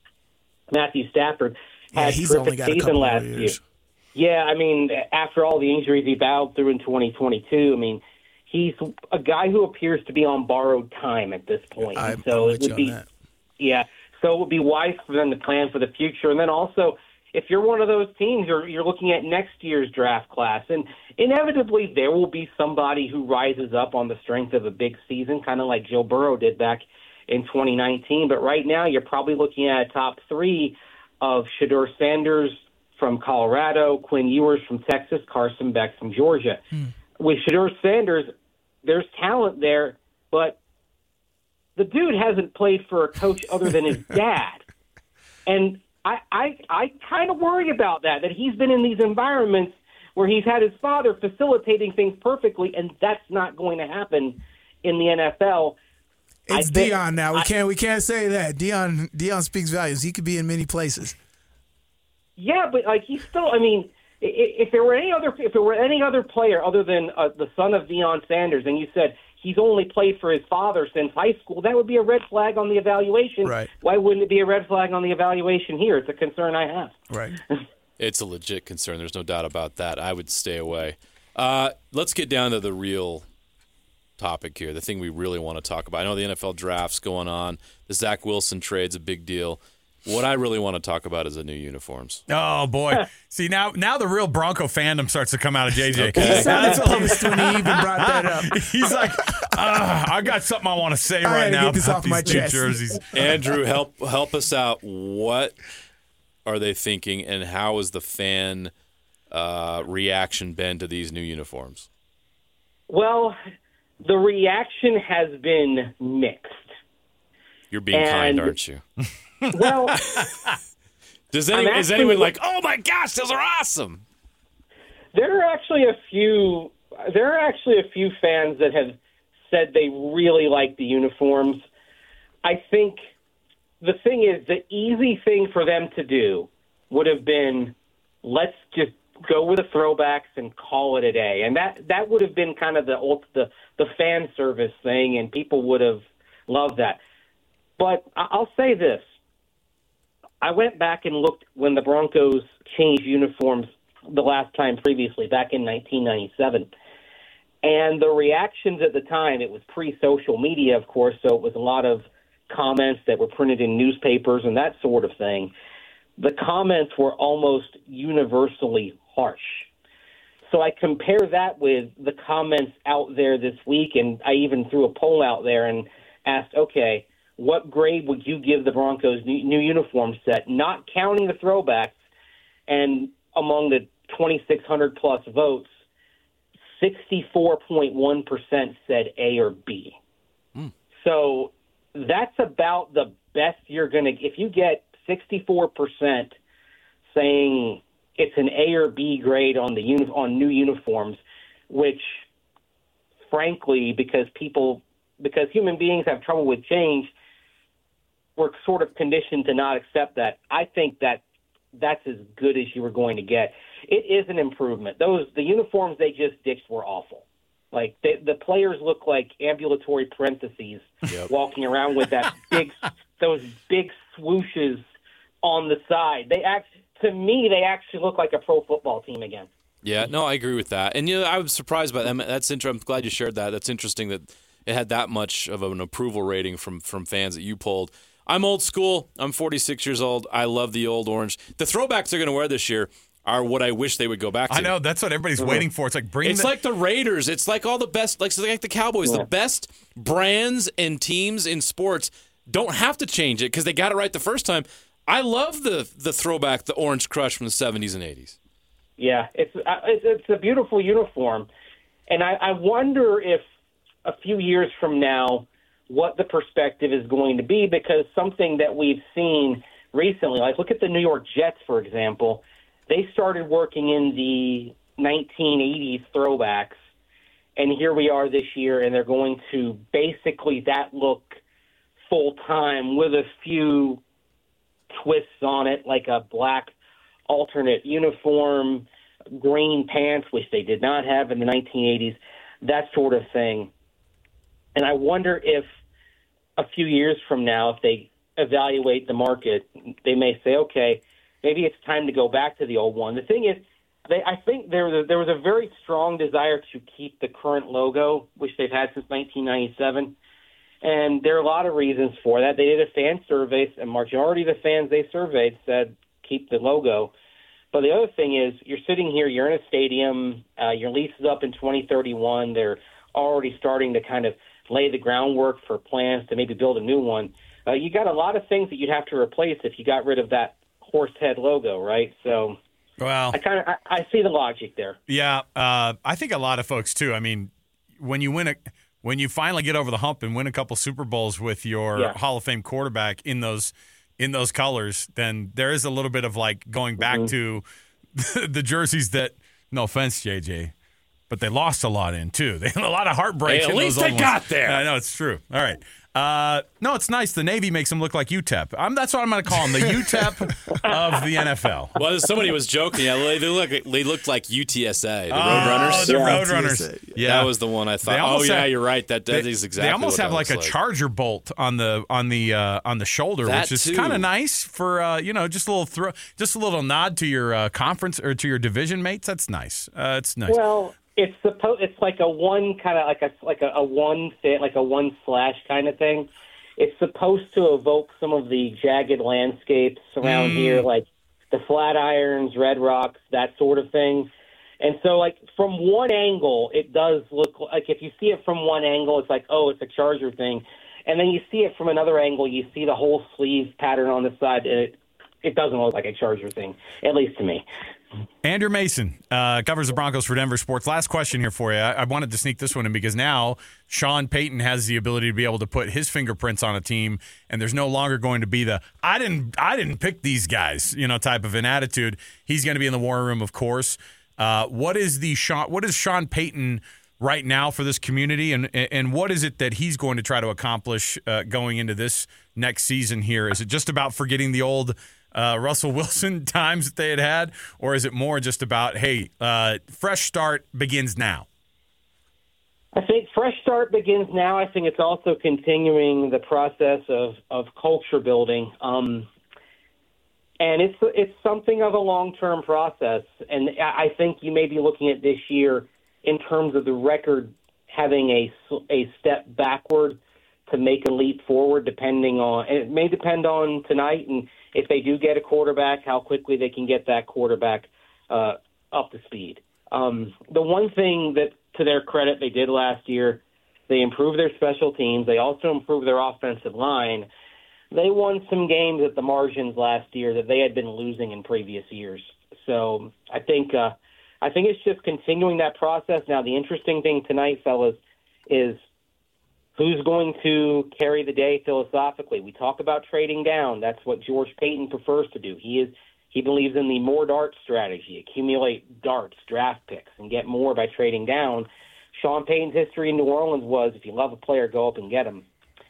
Matthew Stafford had yeah, a terrific season last year. Yeah, I mean, after all the injuries he battled through in twenty twenty-two, I mean, he's a guy who appears to be on borrowed time at this point. I, so it would be, yeah. So it would be wise for them to plan for the future. And then also, if you're one of those teams, you're you're looking at next year's draft class, and inevitably there will be somebody who rises up on the strength of a big season, kind of like Joe Burrow did back in twenty nineteen. But right now, you're probably looking at a top three of Shedeur Sanders from Colorado, Quinn Ewers from Texas, Carson Beck from Georgia. Hmm. With Shedeur Sanders, there's talent there, but the dude hasn't played for a coach other than his dad. And I, I, I kind of worry about that, that he's been in these environments where he's had his father facilitating things perfectly, and that's not going to happen in the N F L. It's I Deion now. We I, can't we can't say that. Deion Deion speaks values. He could be in many places. Yeah, but like he's still. I mean, if there were any other, if there were any other player other than uh, the son of Deion Sanders, and you said he's only played for his father since high school, that would be a red flag on the evaluation. Right. Why wouldn't it be a red flag on the evaluation here? It's a concern I have. Right. It's a legit concern. There's no doubt about that. I would stay away. Uh, let's get down to the real topic here, the thing we really want to talk about. I know the N F L draft's going on. The Zach Wilson trade's a big deal. What I really want to talk about is the new uniforms. Oh, boy. See, now now the real Bronco fandom starts to come out of J J. He sounded pissed when he even brought that up. He's like, uh, I got something I want to say I right gotta now get this about off these my new chest. jerseys. Andrew, help help us out. What are they thinking, and how has the fan uh, reaction been to these new uniforms? Well, the reaction has been mixed. You're being And- kind, aren't you? Well, Does I'm anyone, is actually- anyone like, oh my gosh, those are awesome? there are actually a few. There are actually a few fans that have said they really like the uniforms. I think the thing is, the easy thing for them to do would have been, let's just go with the throwbacks and call it a day, and that that would have been kind of the ult- the the fan service thing, and people would have loved that. But I- I'll say this. I went back and looked when the Broncos changed uniforms the last time previously, back in nineteen ninety-seven. And the reactions at the time, it was pre-social media, of course, so it was a lot of comments that were printed in newspapers and that sort of thing. The comments were almost universally harsh. So I compare that with the comments out there this week, and I even threw a poll out there and asked, okay, what grade would you give the Broncos' new, new uniform set, not counting the throwbacks? And among the twenty-six hundred plus votes, sixty-four point one percent said A or B. Mm. So that's about the best you're going to – if you get sixty-four percent saying it's an A or B grade on the uni- on new uniforms, which, frankly, because people – because human beings have trouble with change – we're sort of conditioned to not accept that. I think that that's as good as you were going to get. It is an improvement. Those the uniforms they just ditched were awful. Like they, the players look like ambulatory parentheses yep. walking around with that big, those big swooshes on the side. They act to me they actually look like a pro football team again. Yeah, no, I agree with that. And you know, I was surprised by that. That's interesting. I'm glad you shared that. That's interesting that it had that much of an approval rating from from fans that you polled. I'm old school. I'm forty-six years old. I love the old orange. The throwbacks they're going to wear this year are what I wish they would go back to. I know. That's what everybody's mm-hmm. waiting for. It's like bring It's the- like the Raiders. It's like all the best, like, so like the Cowboys. Yeah. The best brands and teams in sports don't have to change it because they got it right the first time. I love the the throwback, the Orange Crush from the seventies and eighties. Yeah, it's it's, it's a beautiful uniform. And I, I wonder if a few years from now, what the perspective is going to be, because something that we've seen recently, like look at the New York Jets, for example. They started working in the nineteen eighties throwbacks, and here we are this year, and they're going to basically that look full-time with a few twists on it, like a black alternate uniform, green pants, which they did not have in the nineteen eighties, that sort of thing. And I wonder if a few years from now, if they evaluate the market, they may say, okay, maybe it's time to go back to the old one. The thing is, they, I think there was, a, there was a very strong desire to keep the current logo, which they've had since nineteen ninety-seven. And there are a lot of reasons for that. They did a fan survey, and majority of the fans they surveyed said keep the logo. But the other thing is, you're sitting here, you're in a stadium, uh, your lease is up in twenty thirty-one. They're already starting to kind of lay the groundwork for plans to maybe build a new one. Uh, you got a lot of things that you'd have to replace if you got rid of that horse head logo, right? So, well, I kind of I, I see the logic there. Yeah, uh, I think a lot of folks too. I mean, when you win a, when you finally get over the hump and win a couple Super Bowls with your Yeah. Hall of Fame quarterback in those in those colors, then there is a little bit of like going back mm-hmm. to the jerseys that. No offense, J J. But they lost a lot in, too. They had a lot of heartbreak. Hey, at in least those they old got ones. there. I know, it's true. All right. Uh, no, it's nice. The Navy makes them look like U T E P. I'm, that's what I'm going to call them, the U T E P of the N F L. Well, somebody was joking. Yeah, they, look, they looked like U T S A, the oh, Roadrunners. the Yeah. Roadrunners. Yeah. That was the one I thought. Oh, yeah, have, you're right. That, that they, is exactly They almost what have that like a looks charger bolt on the on the uh, on the shoulder, That which is too. kind of nice for uh, you know just a little throw, just a little nod to your uh, conference or to your division mates. That's nice. Uh, it's nice. Well, It's supposed. It's like a one kind of like a like a, a one fit, like a one slash kind of thing. It's supposed to evoke some of the jagged landscapes around mm. here, like the Flatirons, Red Rocks, that sort of thing. And so, like, from one angle, it does look like, if you see it from one angle, it's like, oh, it's a Charger thing. And then you see it from another angle, you see the whole sleeve pattern on the side, and it, it doesn't look like a Charger thing, at least to me. Andrew Mason uh, covers the Broncos for Denver Sports. Last question here for you. I, I wanted to sneak this one in because now Sean Payton has the ability to be able to put his fingerprints on a team, and there's no longer going to be the I didn't I didn't pick these guys, you know, type of an attitude. He's going to be in the war room, of course. Uh, what is the Sean? What is Sean Payton right now for this community, and and what is it that he's going to try to accomplish uh, going into this next season here? Is it just about forgetting the old Uh, Russell Wilson times that they had had, or is it more just about, hey, uh, fresh start begins now? I think fresh start begins now. I think it's also continuing the process of, of culture building. Um, and it's it's something of a long-term process. And I think you may be looking at this year in terms of the record having a, a step backward to make a leap forward, depending on – it may depend on tonight, and if they do get a quarterback, how quickly they can get that quarterback uh, up to speed. Um, the one thing that, to their credit, they did last year, they improved their special teams. They also improved their offensive line. They won some games at the margins last year that they had been losing in previous years. So I think uh, I think it's just continuing that process. Now, the interesting thing tonight, fellas, is who's going to carry the day philosophically? We talk about trading down. That's what George Payton prefers to do. He is he believes in the more darts strategy, accumulate darts, draft picks, and get more by trading down. Sean Payton's history in New Orleans was, if you love a player, go up and get him.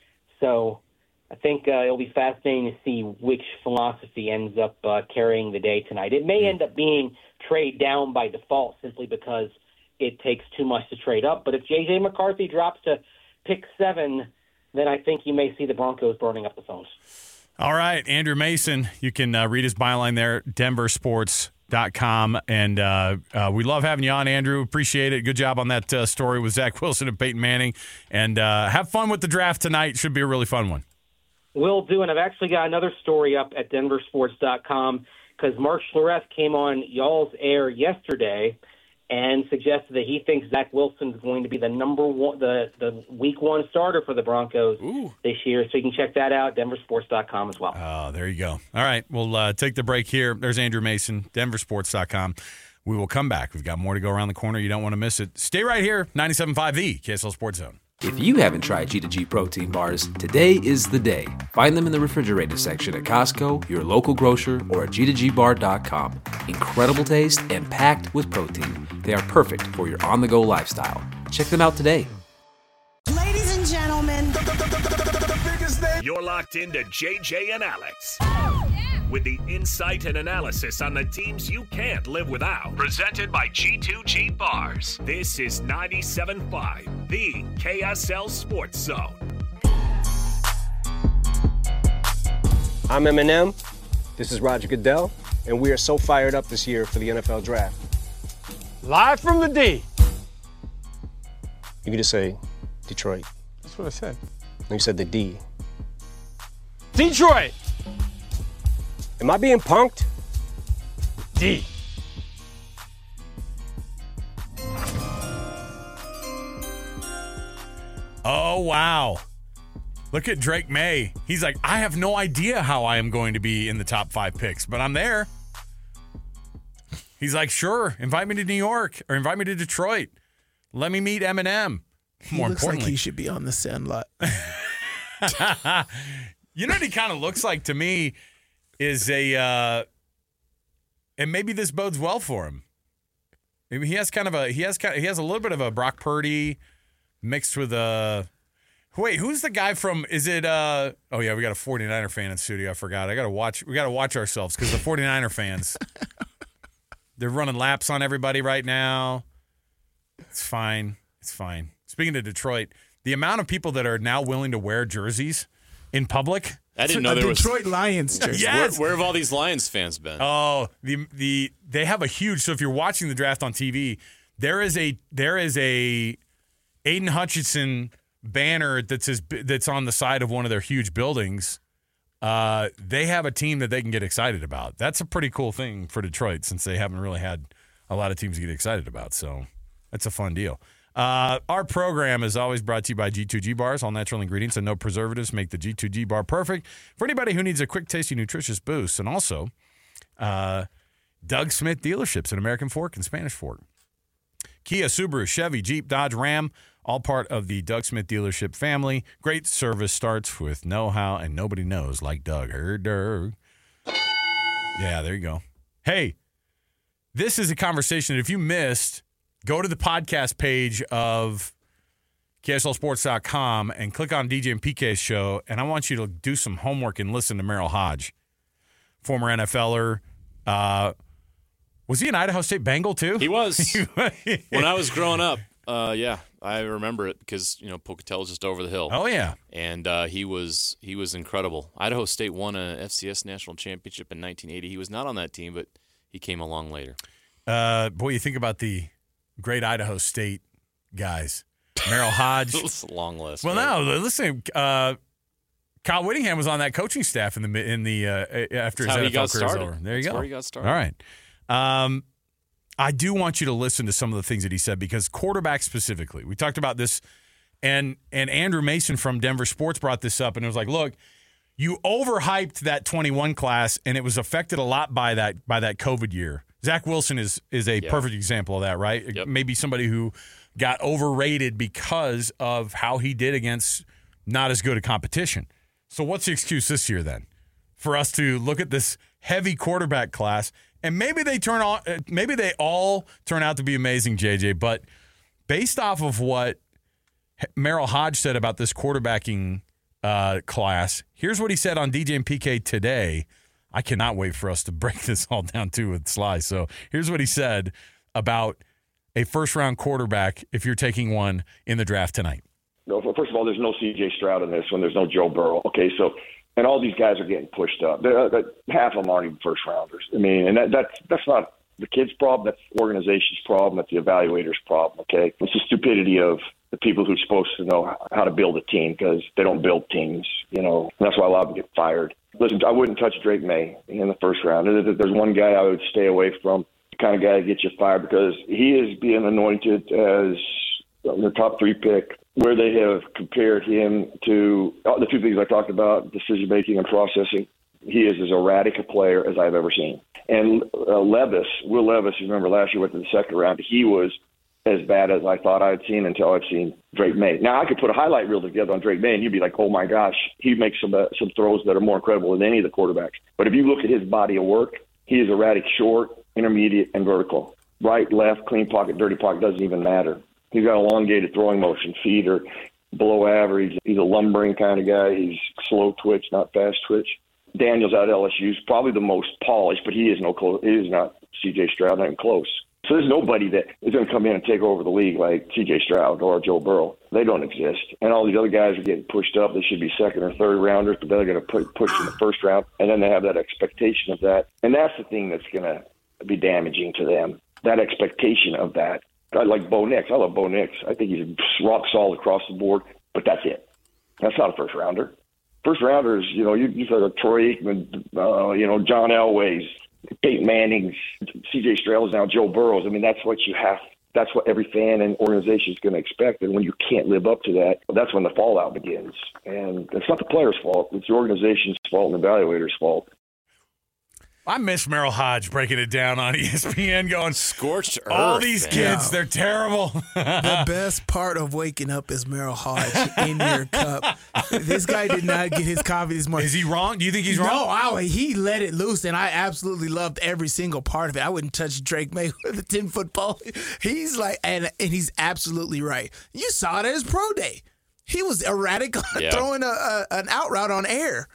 So I think uh, it'll be fascinating to see which philosophy ends up uh, carrying the day tonight. It may end up being trade down by default simply because it takes too much to trade up. But if J J McCarthy drops to pick seven, then I think you may see the Broncos burning up the phones. All right, Andrew Mason. You can uh, read his byline there, denver sports dot com. And uh, uh, we love having you on, Andrew. Appreciate it. Good job on that uh, story with Zach Wilson and Peyton Manning. And uh, have fun with the draft tonight. Should be a really fun one. Will do. And I've actually got another story up at denver sports dot com because Mark Schlereth came on y'all's air yesterday and suggested that he thinks Zach Wilson is going to be the number one, the, the week one starter for the Broncos Ooh. this year. So you can check that out, denver sports dot com as well. Oh, there you go. All right, we'll uh, take the break here. There's Andrew Mason, denver sports dot com. We will come back. We've got more to go around the corner. You don't want to miss it. Stay right here, ninety-seven point five The K S L Sports Zone. If you haven't tried G two G protein bars, today is the day. Find them in the refrigerated section at Costco, your local grocer, or at G two G bar dot com. Incredible taste and packed with protein. They are perfect for your on-the-go lifestyle. Check them out today. Ladies and gentlemen, you're locked into J J and Alex. With the insight and analysis on the teams you can't live without. Presented by G two G Bars. This is ninety-seven point five, the K S L Sports Zone. I'm Eminem. This is Roger Goodell. And we are so fired up this year for the N F L Draft. Live from the D. You could just say Detroit. That's what I said. No, you said the D. Detroit. Am I being punked? D. Oh, wow. Look at Drake May. He's like, I have no idea how I am going to be in the top five picks, but I'm there. He's like, sure, invite me to New York or invite me to Detroit. Let me meet Eminem. He More looks importantly, like he should be on the Sandlot. You know what he kind of looks like to me is a, uh, and maybe this bodes well for him. Maybe he has kind of a, he has kind of, he has a little bit of a Brock Purdy mixed with a, wait, who's the guy from, is it, uh, oh yeah, we got a forty-niner fan in studio. I forgot. I got to watch, we got to watch ourselves because the forty-niner fans, they're running laps on everybody right now. It's fine. It's fine. Speaking of Detroit, the amount of people that are now willing to wear jerseys in public. I didn't know a there was Detroit Lions jersey. Yes. Where, where have all these Lions fans been? Oh, the the they have a huge. So if you're watching the draft on T V, there is a there is a Aiden Hutchinson banner that's his, that's on the side of one of their huge buildings. Uh, they have a team that they can get excited about. That's a pretty cool thing for Detroit since they haven't really had a lot of teams to get excited about. So that's a fun deal. Uh, our program is always brought to you by G two G Bars. All natural ingredients and no preservatives make the G two G Bar perfect for anybody who needs a quick, tasty, nutritious boost. And also, uh, Doug Smith Dealerships in American Fork and Spanish Fork. Kia, Subaru, Chevy, Jeep, Dodge, Ram, all part of the Doug Smith Dealership family. Great service starts with know-how, and nobody knows like Doug. Her Doug. Yeah, there you go. Hey, this is a conversation that if you missed, go to the podcast page of K S L Sports dot com and click on D J and P K's show, and I want you to do some homework and listen to Merrill Hodge, former N F L er. Uh, was he an Idaho State Bengal too? He was. When I was growing up, uh, yeah, I remember it because, you know, Pocatello's just over the hill. Oh, yeah. And uh, he was he was incredible. Idaho State won a F C S National Championship in nineteen eighty. He was not on that team, but he came along later. Uh, boy, you think about the great Idaho State guys. Merrill Hodge. It's a long list. Well, right? no, listen, uh, Kyle Whittingham was on that coaching staff in the in the uh, after That's his how N F L he got career was started. over. There you That's go. where he got started. All right. Um, I do want you to listen to some of the things that he said because quarterback specifically. We talked about this, and and Andrew Mason from Denver Sports brought this up, and it was like, look, you overhyped that twenty-one class, and it was affected a lot by that by that COVID year. Zach Wilson is is a Yeah. perfect example of that, right? Yep. Maybe somebody who got overrated because of how he did against not as good a competition. So what's the excuse this year then for us to look at this heavy quarterback class and maybe they turn on, maybe they all turn out to be amazing, J J, but based off of what Merrill Hodge said about this quarterbacking uh, class, here's what he said on D J and P K today. I cannot wait for us to break this all down too with Sly. So here's what he said about a first-round quarterback if you're taking one in the draft tonight. No, first of all, there's no C J Stroud in this one. There's no Joe Burrow. Okay, so and all these guys are getting pushed up. They're, they're, half of them aren't even first rounders. I mean, and that, that's that's not the kid's problem. That's the organization's problem. That's the evaluator's problem. Okay, it's the stupidity of the people who're supposed to know how to build a team because they don't build teams. You know, and that's why a lot of them get fired. Listen, I wouldn't touch Drake May in the first round. There's one guy I would stay away from. The kind of guy that gets you fired because he is being anointed as the top three pick, where they have compared him to uh, the two things I talked about, decision-making and processing. He is as erratic a player as I've ever seen. And uh, Levis, Will Levis, you remember last year went to the second round, he was as bad as I thought I'd seen until I've seen Drake May. Now, I could put a highlight reel together on Drake May, and you'd be like, oh, my gosh, he makes some uh, some throws that are more incredible than any of the quarterbacks. But if you look at his body of work, he is erratic short, intermediate, and vertical. Right, left, clean pocket, dirty pocket, doesn't even matter. He's got elongated throwing motion, feeder, below average. He's a lumbering kind of guy. He's slow twitch, not fast twitch. Daniels out of L S U is probably the most polished, but he is no close. He is not C J Stroud, not even close. So there's nobody that is going to come in and take over the league like C J Stroud or Joe Burrow. They don't exist. And all these other guys are getting pushed up. They should be second or third rounders, but they're going to put push in the first round, and then they have that expectation of that. And that's the thing that's going to be damaging to them, that expectation of that. I like Bo Nix. I love Bo Nix. I think he's rock solid across the board, but that's it. That's not a first rounder. First rounders, you know, you, you've got a Troy Aikman, uh, you know, John Elway's, Peyton Manning's, C J Stroud's, now Joe Burrow's. I mean, that's what you have. That's what every fan and organization is going to expect. And when you can't live up to that, that's when the fallout begins. And it's not the player's fault. It's the organization's fault and the evaluator's fault. I miss Merrill Hodge breaking it down on E S P N going, scorched earth. All these man. kids, Yeah. they're terrible. The best part of waking up is Merrill Hodge in your cup. This guy did not get his coffee this morning. Is he wrong? Do you think he's no, wrong? I, he let it loose, and I absolutely loved every single part of it. I wouldn't touch Drake May with a ten-foot pole. He's like, and, and he's absolutely right. You saw it at his pro day. He was erratic Yeah. throwing a, a, an out route on air.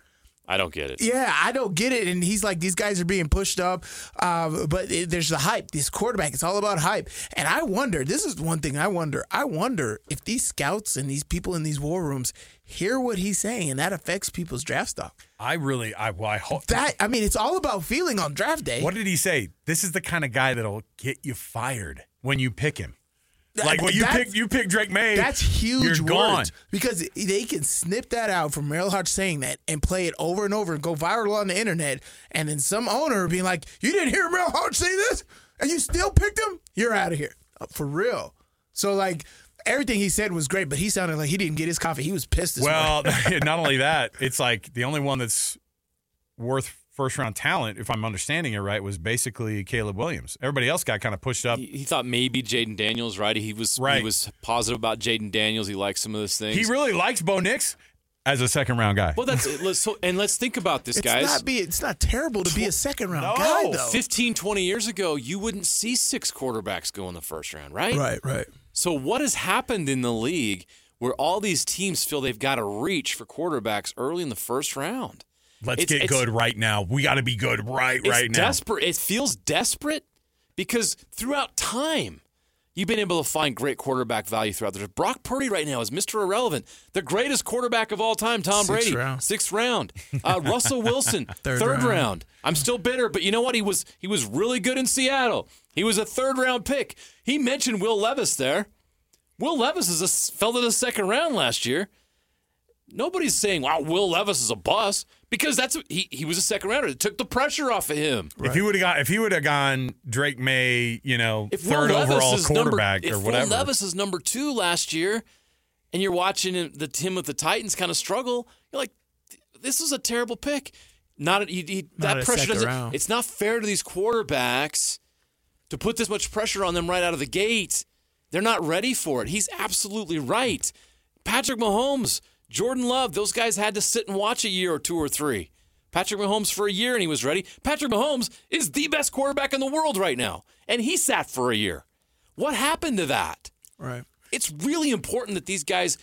I don't get it. Yeah, I don't get it. And he's like, these guys are being pushed up. Uh, but it, there's the hype. This quarterback, it's all about hype. And I wonder, this is one thing I wonder. I wonder if these scouts and these people in these war rooms hear what he's saying, and that affects people's draft stock. I really, I, well, I hope. That, I mean, it's all about feeling on draft day. What did he say? This is the kind of guy that'll get you fired when you pick him. Like when you pick you pick Drake May, that's huge. You're gone words because they can snip that out from Merrill Hodge saying that and play it over and over and go viral on the internet. And then some owner being like, "You didn't hear Merrill Hodge say this, and you still picked him? You're out of here for real." So like everything he said was great, but he sounded like he didn't get his coffee. He was pissed. This well, morning. Not only that, it's like the only one that's worth first round talent, if I'm understanding it right, was basically Caleb Williams. Everybody else got kind of pushed up. He, he thought maybe Jaden Daniels, right? He was right. he was positive about Jaden Daniels. He likes some of those things. He really likes Bo Nix as a second round guy. Well, that's let's so, and let's think about this, it's guys. Not be, it's not terrible to be a second round no. guy, though. fifteen, twenty years ago, you wouldn't see six quarterbacks go in the first round, right? Right, right. So what has happened in the league where all these teams feel they've got to reach for quarterbacks early in the first round? Let's it's, get it's, good right now. We got to be good right it's right now. Desperate. It feels desperate because throughout time, you've been able to find great quarterback value throughout there. Brock Purdy right now is Mister Irrelevant, the greatest quarterback of all time, Tom Sixth Brady, round. sixth round. Uh, Russell Wilson, third, third round. round. I'm still bitter, but you know what? He was he was really good in Seattle. He was a third round pick. He mentioned Will Levis there. Will Levis is a, fell to the second round last year. Nobody's saying, wow, Will Levis is a bust because that's he he was a second rounder. It took the pressure off of him. Right. If he would have got if he would have gone Drake May, you know, if third Will overall quarterback number, or if whatever. Will Levis is number two last year, and you're watching the team with the Titans kind of struggle, you're like, this is a terrible pick. Not, a, he, he, not that pressure doesn't. Round. It's not fair to these quarterbacks to put this much pressure on them right out of the gate. They're not ready for it. He's absolutely right. Patrick Mahomes, Jordan Love, those guys had to sit and watch a year or two or three. Patrick Mahomes for a year and he was ready. Patrick Mahomes is the best quarterback in the world right now, and he sat for a year. What happened to that? Right. It's really important that these guys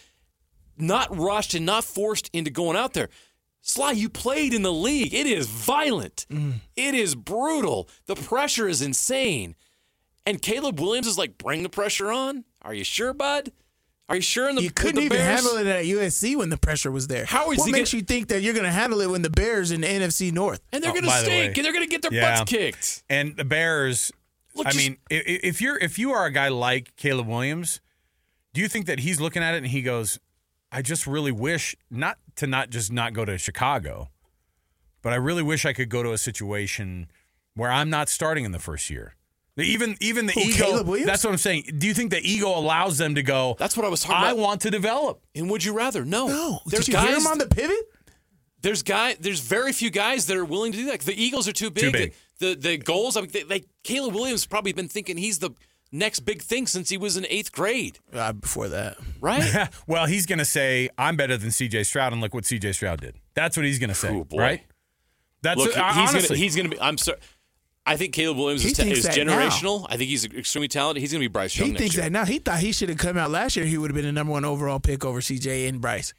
not rushed and not forced into going out there. Sly, you played in the league. It is violent. Mm. It is brutal. The pressure is insane. And Caleb Williams is like, bring the pressure on? Are you sure, bud? Are you sure? In the, you couldn't the even Bears? handle it at U S C when the pressure was there. How is what he makes gonna, you think that you're going to handle it when the Bears in the N F C North? And they're oh, going to stink, the and they're going to get their yeah. butts kicked. And the Bears, Look, I just, mean, if you're if you are a guy like Caleb Williams, do you think that he's looking at it and he goes, I just really wish not to not just not go to Chicago, but I really wish I could go to a situation where I'm not starting in the first year. Even even the Who, ego. Caleb Williams? That's what I'm saying. Do you think the ego allows them to go? That's what I was talking I about. I want to develop. And would you rather? No. No. There's Did you guys, hear him on the pivot? There's guy. There's very few guys that are willing to do that. The Eagles are too big. Too big. The, the the goals. I mean, they, they, Caleb Williams probably been thinking he's the next big thing since he was in eighth grade. Uh, before that, right? Well, he's going to say, "I'm better than C J Stroud," and look what C J Stroud did. That's what he's going to say, Ooh, boy. right? That's look, a, he's honestly. Gonna, he's going to be. I'm sorry. I think Caleb Williams He is, te- thinks is that generational. now. I think he's extremely talented. He's going to be Bryce Young he next thinks year. that now. He thought he should have come out last year. He would have been the number one overall pick over C J and Bryce.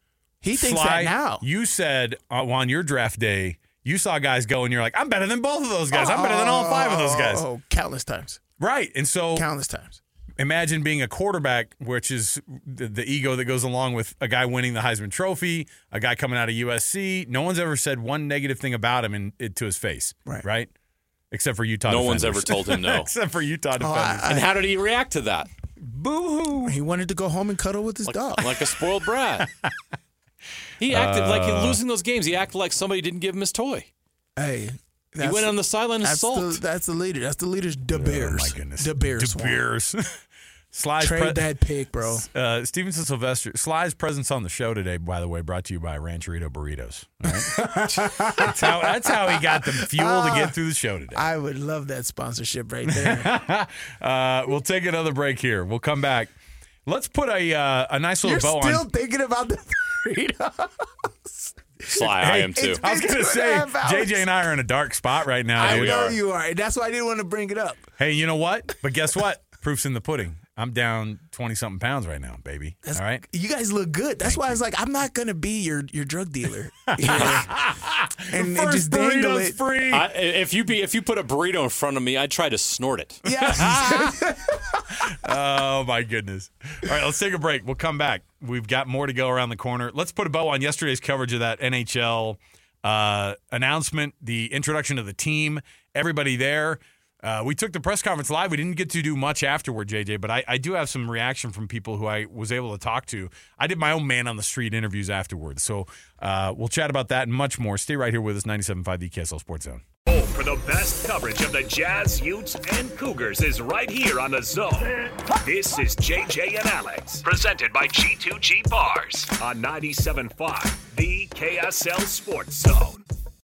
He thinks Sly, that now. You said uh, on your draft day, you saw guys go, and you're like, "I'm better than both of those guys. I'm better than all five of those guys." Oh, countless times. Right, and so countless times. Imagine being a quarterback, which is the, the ego that goes along with a guy winning the Heisman Trophy, a guy coming out of U S C. No one's ever said one negative thing about him in, in, to his face, right? Right, except for Utah. No defenders. one's ever told him no, except for Utah defenders. Oh, I, I, and how did he react to that? Boo-hoo. He wanted to go home and cuddle with his like, dog, like a spoiled brat. He acted uh, like in losing those games. He acted like somebody didn't give him his toy. Hey. He went on the sideline and that's sulked. The, that's the leader. That's the leader's the Bears. Oh, my goodness. The Bears. The Bears. Sly's Trade pre- that pick, bro. Uh, Stevenson Sylvester. Sly's presence on the show today, by the way, brought to you by Rancherito Burritos. All right? that's, how, that's how he got the fuel uh, to get through the show today. I would love that sponsorship right there. uh, we'll take another break here. We'll come back. Let's put a uh, a nice little You're bow on. You're still thinking about the burritos. Sly, hey, I am too. I was going to say, J J and I are in a dark spot right now. I dude. know you are. That's why I didn't want to bring it up. Hey, you know what? But guess what? Proof's in the pudding. I'm down twenty-something pounds right now, baby. That's, all right? You guys look good. That's Thank why you. I was like, I'm not going to be your, your drug dealer. Yeah. and, and First just dangle burrito's it. free. I, if you be if you put a burrito in front of me, I'd try to snort it. Yeah. Oh, my goodness. All right, let's take a break. We'll come back. We've got more to go around the corner. Let's put a bow on yesterday's coverage of that N H L uh, announcement, the introduction of the team, everybody there. Uh, we took the press conference live. We didn't get to do much afterward, J J, but I, I do have some reaction from people who I was able to talk to. I did my own man-on-the-street interviews afterwards. So uh, we'll chat about that and much more. Stay right here with us, ninety-seven point five the K S L Sports Zone. Home for the best coverage of the Jazz, Utes, and Cougars is right here on the Zone. This is J J and Alex, presented by G two G Bars on ninety-seven point five the K S L Sports Zone.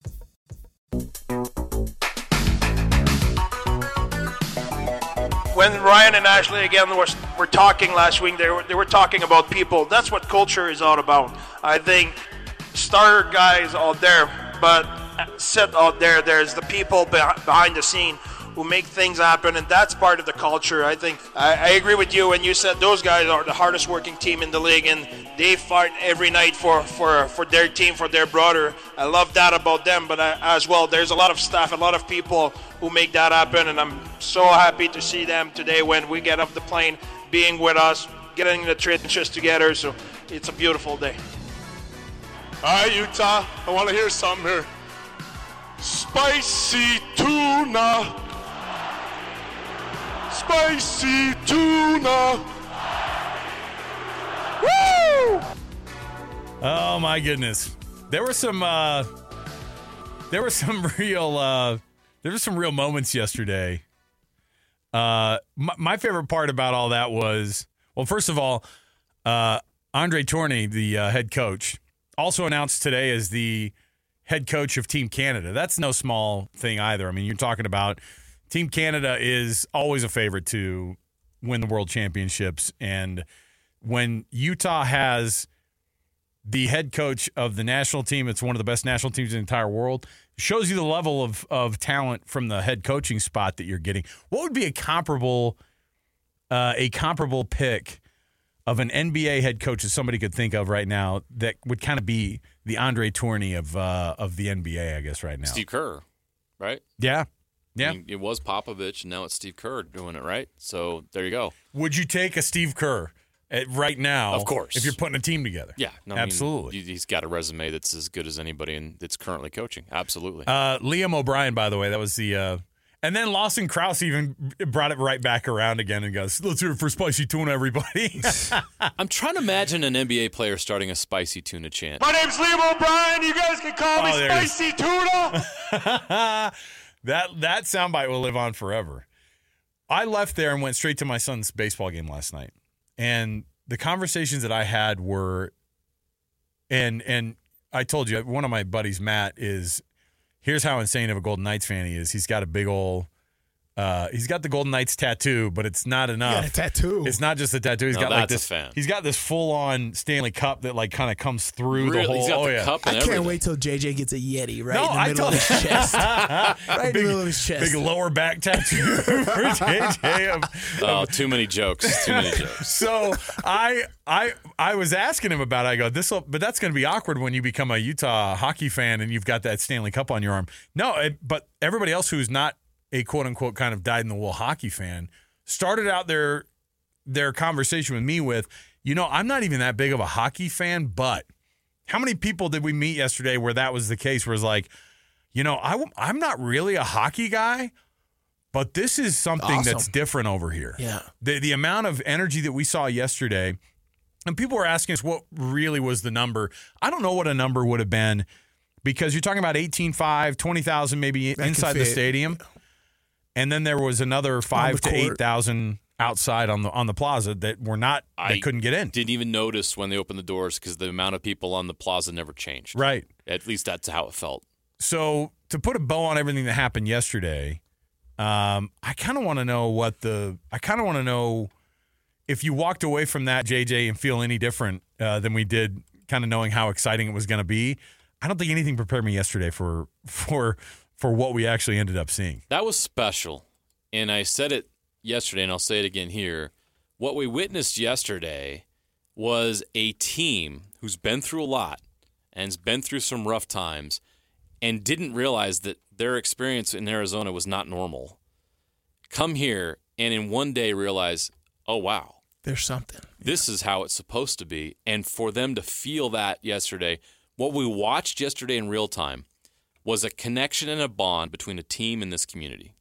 When Ryan and Ashley again were, were talking last week, they were, they were talking about people. That's what culture is all about. I think starter guys out there, but sit out there, there's the people behind the scene who make things happen, and that's part of the culture. I think I, I agree with you when you said those guys are the hardest working team in the league, and they fight every night for, for, for their team, for their brother. I love that about them, but I, as well, there's a lot of staff, a lot of people who make that happen, and I'm so happy to see them today when we get off the plane, being with us, getting in the trenches together, so it's a beautiful day. All right, Utah, I want to hear something here. Spicy tuna. Spicy tuna. Woo! Oh my goodness, there were some uh, there were some real uh, there were some real moments yesterday. Uh, my, my favorite part about all that was, well, first of all, uh, Andre Tourigny, the uh, head coach, also announced today as the head coach of Team Canada. That's no small thing either. I mean, you're talking about Team Canada is always a favorite to win the World Championships. And when Utah has the head coach of the national team, it's one of the best national teams in the entire world, shows you the level of, of talent from the head coaching spot that you're getting. What would be a comparable uh, a comparable pick of an N B A head coach that somebody could think of right now that would kind of be the Andre Tourigny of uh, of the N B A, I guess, right now? Steve Kerr, right? Yeah. Yeah. I mean, it was Popovich, and now it's Steve Kerr doing it, right? So there you go. Would you take a Steve Kerr at, right now? Of course. If you're putting a team together. Yeah. No, absolutely. I mean, he's got a resume that's as good as anybody in, that's currently coaching. Absolutely. Uh, Liam O'Brien, by the way, that was the uh, – and then Lawson Krause even brought it right back around again and goes, let's hear it for Spicy Tuna, everybody. I'm trying to imagine an N B A player starting a Spicy Tuna chant. My name's Liam O'Brien. You guys can call Oh, me there it is. Spicy Tuna. That that soundbite will live on forever. I left there and went straight to my son's baseball game last night. And the conversations that I had were, and and I told you, one of my buddies, Matt, is, here's how insane of a Golden Knights fan he is. He's got a big old, uh, he's got the Golden Knights tattoo, but it's not enough. Yeah, a tattoo. It's not just a tattoo. He's No, got like that's a this. fan. He's got this full on Stanley Cup that like kind of comes through Really? the whole. He's got oh the yeah. cup I and can't everything. wait till J J gets a Yeti right No, in the I middle told of his chest. Right big, in the middle of his chest. Big lower back tattoo for J J. of- Oh, too many jokes. Too many jokes. So I I I was asking him about it. I go, this will, but that's going to be awkward when you become a Utah hockey fan and you've got that Stanley Cup on your arm. No, it, but everybody else who's not a quote unquote kind of dyed in the wool hockey fan started out their their conversation with me with, you know, I'm not even that big of a hockey fan, but how many people did we meet yesterday where that was the case? Where it's like, you know, I, I'm not really a hockey guy, but this is something Awesome. that's different over here. Yeah. The the amount of energy that we saw yesterday, and people were asking us what really was the number. I don't know what a number would have been because you're talking about eighteen five, twenty thousand maybe That inside could the fit. stadium. And then there was another five to court. eight thousand outside on the on the plaza that were not I that couldn't get in. Didn't even notice when they opened the doors because the amount of people on the plaza never changed. Right. At least that's how it felt. So to put a bow on everything that happened yesterday, um, I kind of want to know what the I kind of want to know if you walked away from that, J J, and feel any different uh, than we did, kind of knowing how exciting it was going to be. I don't think anything prepared me yesterday for for for what we actually ended up seeing. That was special. And I said it yesterday, and I'll say it again here. what we witnessed yesterday was a team who's been through a lot and has been through some rough times and didn't realize that their experience in Arizona was not normal. Come here and in one day realize, oh, wow. There's something. This is how it's supposed to be. And for them to feel that yesterday, what we watched yesterday in real time was a connection and a bond between a team and this community.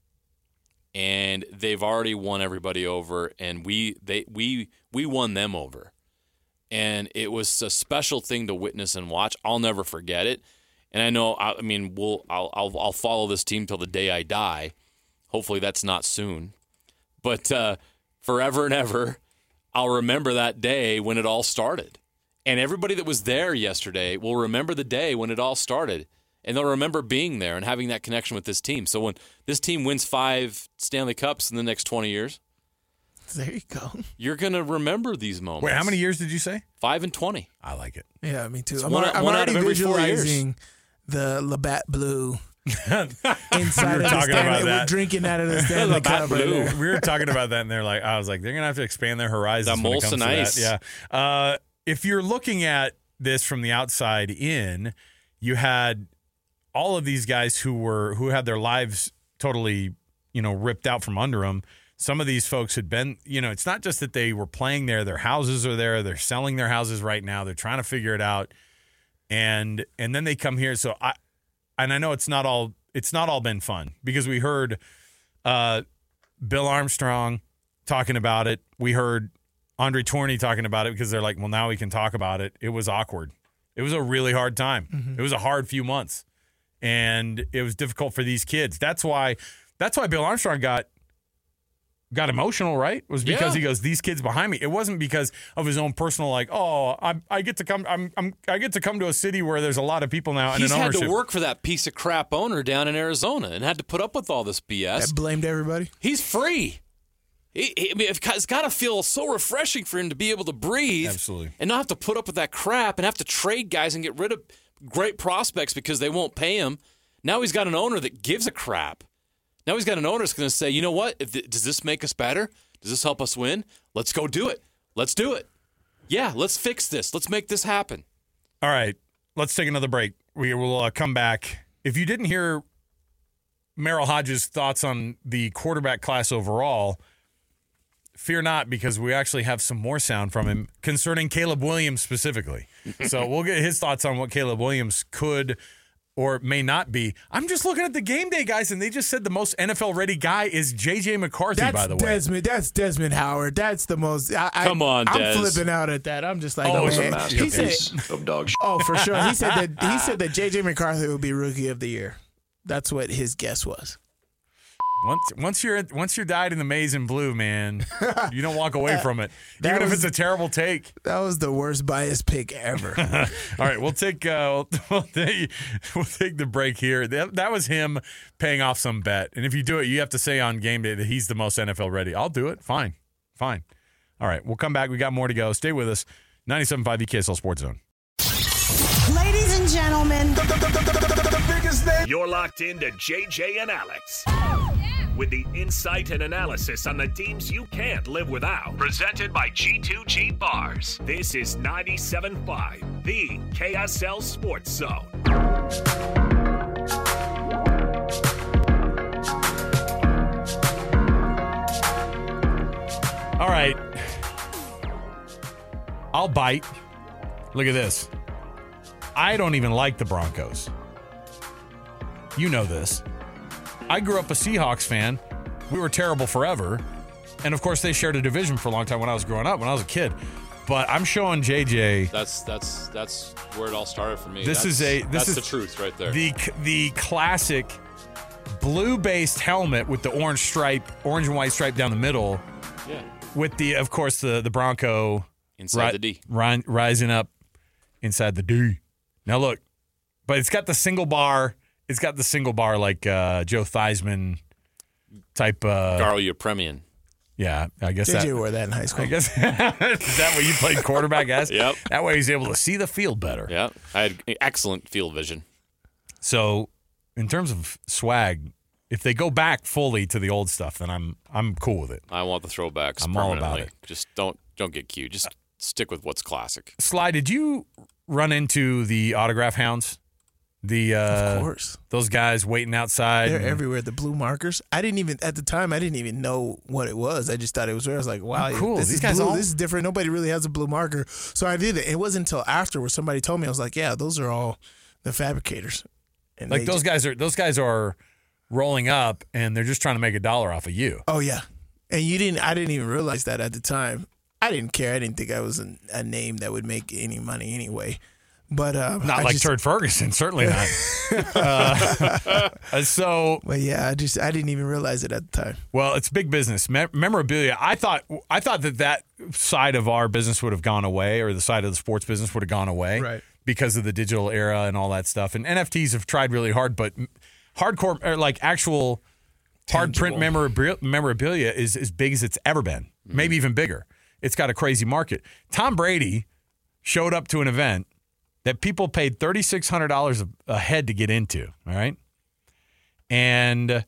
And they've already won everybody over, and we they we we won them over. And it was a special thing to witness and watch. I'll never forget it. And I know, I, I mean, we'll I'll, I'll I'll follow this team till the day I die. Hopefully that's not soon. But uh, forever and ever, I'll remember that day when it all started. And everybody that was there yesterday will remember the day when it all started. And they'll remember being there and having that connection with this team. So when this team wins five Stanley Cups in the next twenty years, there you go. You're going to remember these moments. Wait, how many years did you say? Five and twenty. I like it. Yeah, me too. It's I'm, one- al- I'm one out already of every four years. visualizing the Labatt Blue inside We were of the talking Stanley. about We're that. drinking out of the Stanley Cup right there. We were talking about that, and they're like, I was like, they're gonna have to expand their horizons. That when it comes Molson to that. Ice. Yeah. Uh, if you're looking at this from the outside in, you had all of these guys who were who had their lives totally, you know, ripped out from under them. Some of these folks had been, you know, it's not just that they were playing there; their houses are there. They're selling their houses right now. They're trying to figure it out, and and then they come here. So I, and I know it's not all it's not all been fun because we heard uh, Bill Armstrong talking about it. We heard Andre Tourney talking about it because they're like, well, now we can talk about it. It was awkward. It was a really hard time. Mm-hmm. It was a hard few months, and it was difficult for these kids. That's why. That's why Bill Armstrong got. got emotional, right? Was because Yeah. he goes, these kids behind me. It wasn't because of his own personal, like, oh, I I get to come, I'm, I'm I get to come to a city where there's a lot of people now and He's an had ownership. to work for that piece of crap owner down in Arizona and had to put up with all this B S. That blamed everybody. He's free. He, he- I mean, it's got to feel so refreshing for him to be able to breathe. Absolutely. And not have to put up with that crap and have to trade guys and get rid of great prospects because they won't pay him. Now he's got an owner that gives a crap. Now he's got an owner that's going to say, you know what? If th- does this make us better? Does this help us win? Let's go do it. Let's do it. Yeah, let's fix this. Let's make this happen. All right, let's take another break. We will uh, come back. If you didn't hear Merrill Hodges' thoughts on the quarterback class overall, fear not, because we actually have some more sound from him concerning Caleb Williams specifically. So we'll get his thoughts on what Caleb Williams could or may not be. I'm just looking at the game day guys, and they just said the most N F L-ready guy is J J McCarthy, That's by the way. Desmond. That's Desmond Howard. That's the most. I, I, Come on, I'm Des. flipping out at that. I'm just like, Oh, oh, it's a man. He masterpiece said, of dog shit. oh, for sure. He said that. He said that J J McCarthy would be Rookie of the Year. That's what his guess was. Once once you're once you're dyed in the maize and blue, man, you don't walk away from it, That even if was- it's a terrible take. That was the worst biased pick ever. All right, we'll take uh, we'll take we'll take the break here. That, that was him paying off some bet, and if you do it, you have to say on game day that he's the most N F L ready. I'll do it. Fine, fine. All right, we'll come back. We got more to go. Stay with us. ninety-seven point five E K S L Sports Zone. Ladies and gentlemen, You're locked into J J and Alex. With the insight and analysis on the teams you can't live without. Presented by G two G Bars. This is ninety-seven point five, the K S L Sports Zone. All right, I'll bite. Look at this. I don't even like the Broncos. You know this. I grew up a Seahawks fan. We were terrible forever. And, of course, they shared a division for a long time when I was growing up, when I was a kid. But I'm showing J J. That's that's that's where it all started for me. This that's, is a this that's is the truth right there. The the classic blue-based helmet with the orange stripe, orange and white stripe down the middle. Yeah. With the, of course, the the Bronco Inside the D. ri- rising up inside the D. Now look, but it's got the single bar. It's got the single bar like uh, Joe Theismann type. Uh, Garo Yepremian. Yeah, I guess J J that, wore that in high school. I guess is that what you played quarterback as? Yep. That way he's able to see the field better. Yeah, I had excellent field vision. So, in terms of swag, if they go back fully to the old stuff, then I'm I'm cool with it. I want the throwbacks. I'm all about permanently. it. Just don't don't get cute. Just stick with what's classic. Sly, did you run into the autograph hounds? The uh, Of course. those guys waiting outside. They're and- everywhere. The blue markers. I didn't even at the time. I didn't even know what it was. I just thought it was rare. I was like, "Wow, Oh, cool. This These is guys blue. all- This is different. Nobody really has a blue marker." So I did it. It wasn't until after where somebody told me. I was like, "Yeah, those are all the fabricators." And Like they those just- guys are those guys are rolling up and they're just trying to make a dollar off of you. Oh yeah, and you didn't. I didn't even realize that at the time. I didn't care. I didn't think I was an, a name that would make any money anyway. But uh, Not I like just, Turd Ferguson, certainly not. uh, so, but yeah, I just I didn't even realize it at the time. well, it's big business. Me- memorabilia. I thought I thought that that side of our business would have gone away, or the side of the sports business would have gone away, Right. because of the digital era and all that stuff. And N F Ts have tried really hard, but hardcore, or like actual hard print memorabilia, memorabilia is as big as it's ever been, maybe even bigger. It's got a crazy market. Tom Brady showed up to an event that people paid thirty-six hundred dollars a head to get into, all right? And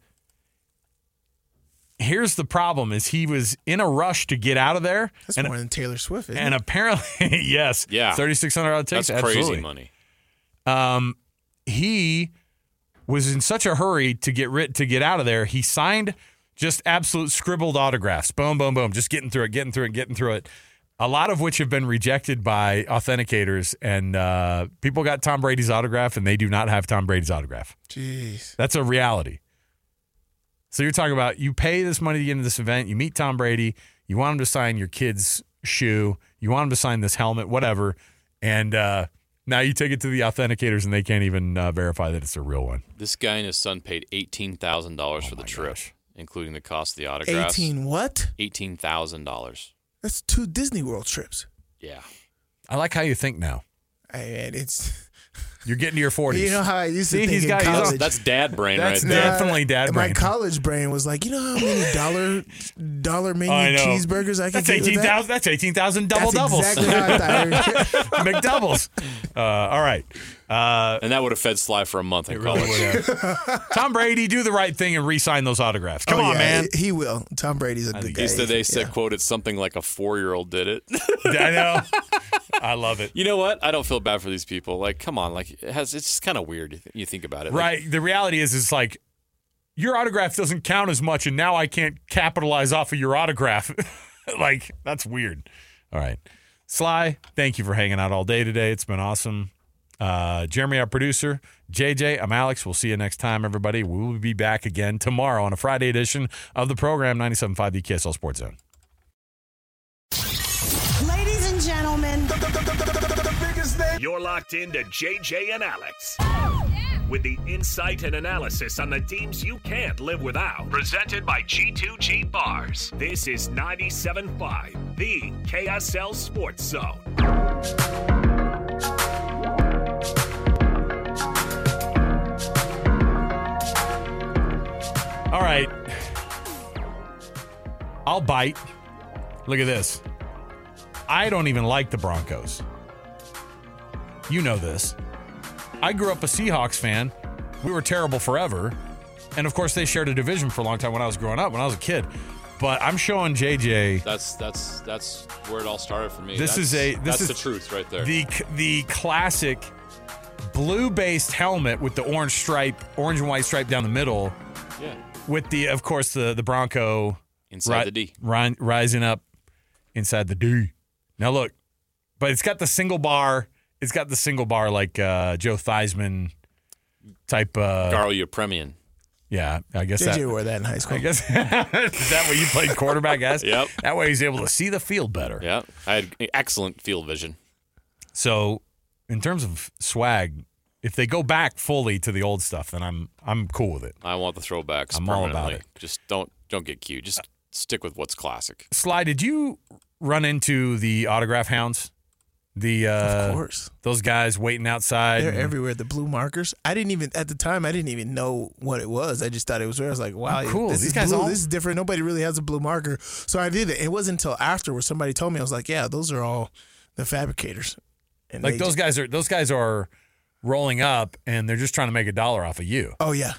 here's the problem is he was in a rush to get out of there. That's and, more than Taylor Swift, isn't and it? apparently, yes, Yeah. thirty-six hundred dollars tickets. That's crazy absolutely. money. Um, he was in such a hurry to get rid to get out of there. He signed just absolute scribbled autographs. Boom, boom, boom. Just getting through it, getting through it, getting through it. A lot of which have been rejected by authenticators, and uh, people got Tom Brady's autograph, and they do not have Tom Brady's autograph. Jeez. That's a reality. So you're talking about you pay this money to get into this event, you meet Tom Brady, you want him to sign your kid's shoe, you want him to sign this helmet, whatever, and uh, now you take it to the authenticators, and they can't even uh, verify that it's a real one. This guy and his son paid eighteen thousand dollars Oh for the trip, including the cost of the autographs. Eighteen what? Eighteen thousand dollars. That's two Disney World trips. Yeah. I like how you think now. I mean, it's You're getting to your forties. you know how I used to See, think he's in got- he's college. on- That's dad brain That's right there. definitely dad My brain. college brain was like, you know how many dollar dollar menu I know. cheeseburgers I could That's get with eighteen that? thousand. That's eighteen thousand double That's doubles. exactly how I thought. McDoubles. Uh, all right. Uh, And that would have fed Sly for a month in it really college. would have. Tom Brady, do the right thing and re-sign those autographs. Come Oh, on, yeah, man. He will. Tom Brady's a good guy. He said they said, Yeah. quote, it's something like a four-year-old did it. I know. I love it. You know what? I don't feel bad for these people. Like, come on. Like, it has, it's just kind of weird. You, th- you think about it. Like, Right. The reality is, is like your autograph doesn't count as much, and now I can't capitalize off of your autograph. Like, that's weird. All right. Sly, thank you for hanging out all day today. It's been awesome. Uh, Jeremy, our producer. J J, I'm Alex. We'll see you next time, everybody. We will be back again tomorrow on a Friday edition of the program, ninety-seven point five The K S L Sports Zone. Ladies and gentlemen, You're locked into J J and Alex. With the insight and analysis on the teams you can't live without. Presented by G two G Bars. This is ninety-seven point five, the K S L Sports Zone. All right. I'll bite. Look at this. I don't even like the Broncos. You know this. I grew up a Seahawks fan. We were terrible forever. And of course, they shared a division for a long time when I was growing up, when I was a kid. But I'm showing J J. That's that's that's where it all started for me. This That's- is a this that's is the truth right there. The the classic blue-based helmet with the orange stripe, orange and white stripe down the middle. Yeah. With the, of course, the the Bronco Inside the D. ri- rising up inside the D. Now look, but it's got the single bar. It's got the single bar like uh, Joe Theismann type. Uh, Garo Yepremian. Yeah, I guess J J that. wore that in high school. I guess is that what you played quarterback as? Yep. That way he's able to see the field better. Yeah. I had excellent field vision. So, in terms of swag, if they go back fully to the old stuff, then I'm I'm cool with it. I want the throwbacks. I'm all about permanently. it. Just don't don't get cute. Just stick with what's classic. Sly, did you run into the autograph hounds? The uh, Of course. those guys waiting outside. They're and- everywhere. The blue markers. I didn't even at the time. I didn't even know what it was. I just thought it was rare. I was like, "Wow, Oh, cool. This These is guys blue. all- This is different. Nobody really has a blue marker." So I did it. It wasn't until after where somebody told me. I was like, "Yeah, those are all the fabricators." And Like they those just- guys are those guys are rolling up and they're just trying to make a dollar off of you. Oh yeah,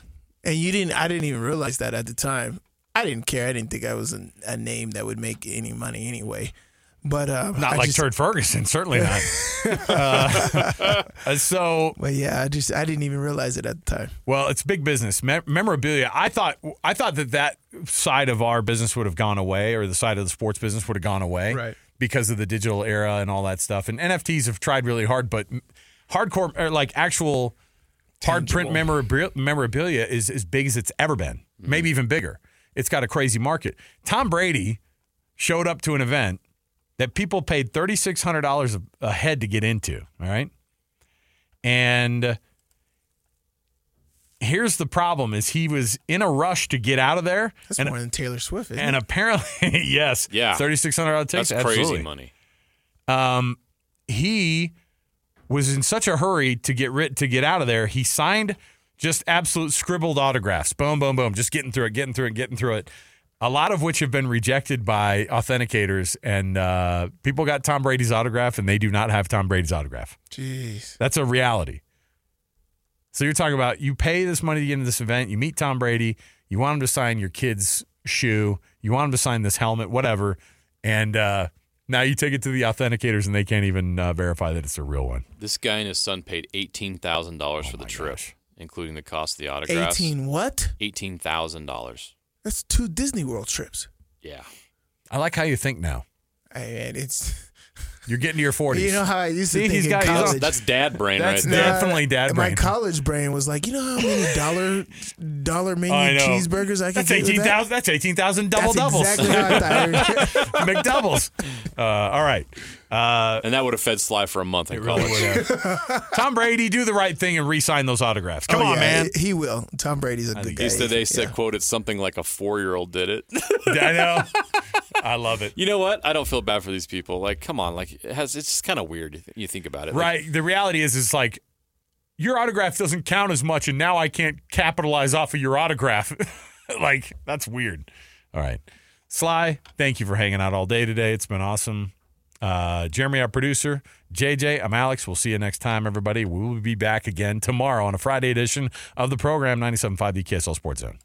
And you didn't. I didn't even realize that at the time. I didn't care. I didn't think I was a, a name that would make any money anyway. But uh, not I like just, Turd Ferguson, certainly not. uh, so, but yeah, I just I didn't even realize it at the time. Well, it's big business. Me- memorabilia. I thought I thought that that side of our business would have gone away, or the side of the sports business would have gone away, right? Because of the digital era and all that stuff. And N F Ts have tried really hard, but hardcore, or like actual hard print memorabilia, memorabilia is as big as it's ever been, mm-hmm. maybe even bigger. It's got a crazy market. Tom Brady showed up to an event that people paid thirty-six hundred dollars a head to get into, all right? And here's the problem is he was in a rush to get out of there. That's and, more than Taylor Swift, isn't And it? apparently, yes, yeah. thirty-six hundred dollars tickets. That's crazy absolutely. money. Um, he was in such a hurry to get rid, to get out of there. He signed just absolute scribbled autographs. Boom, boom, boom. Just getting through it, getting through it, getting through it. A lot of which have been rejected by authenticators, and uh, people got Tom Brady's autograph, and they do not have Tom Brady's autograph. Jeez. That's a reality. So you're talking about you pay this money to get into this event, you meet Tom Brady, you want him to sign your kid's shoe, you want him to sign this helmet, whatever, and uh, now you take it to the authenticators, and they can't even uh, verify that it's a real one. This guy and his son paid eighteen thousand dollars oh for the trip, gosh. including the cost of the autographs. eighteen what? eighteen thousand dollars. That's two Disney World trips. Yeah. I like how you think now. I mean, it's You're getting to your forties. You know how I used to See, think he's in got, he's college. on- That's dad brain That's right there. definitely dad brain. My college brain was like, you know how many dollar dollar menu I know. cheeseburgers I could That's get with eighteen that? thousand. That's eighteen thousand double That's doubles. exactly how I thought. McDoubles. Uh, all right. Uh, and that would have fed Sly for a month in it really college. would have. Tom Brady, do the right thing and re-sign those autographs. Come Oh, on, yeah, man. He will. Tom Brady's a good guy. He said they said, Yeah. quote, it's something like a four-year-old did it. I know. I love it. You know what? I don't feel bad for these people. Like, come on. Like, it has. It's kind of weird. You think about it. Like, Right. The reality is, is like your autograph doesn't count as much, and now I can't capitalize off of your autograph. Like, that's weird. All right. Sly, thank you for hanging out all day today. It's been awesome. Uh, Jeremy, our producer. J J, I'm Alex. We'll see you next time, everybody. We will be back again tomorrow on a Friday edition of the program, ninety-seven point five The K S L Sports Zone.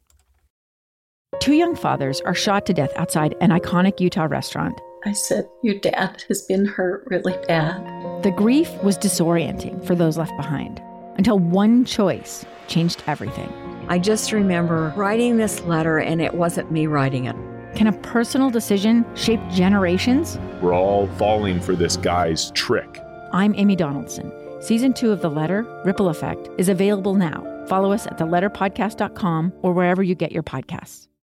Two young fathers are shot to death outside an iconic Utah restaurant. I said, your dad has been hurt really bad. The grief was disorienting for those left behind until one choice changed everything. I just remember writing this letter, and it wasn't me writing it. Can a personal decision shape generations? We're all falling for this guy's trick. I'm Amy Donaldson. Season two of The Letter, Ripple Effect, is available now. Follow us at the letter podcast dot com or wherever you get your podcasts.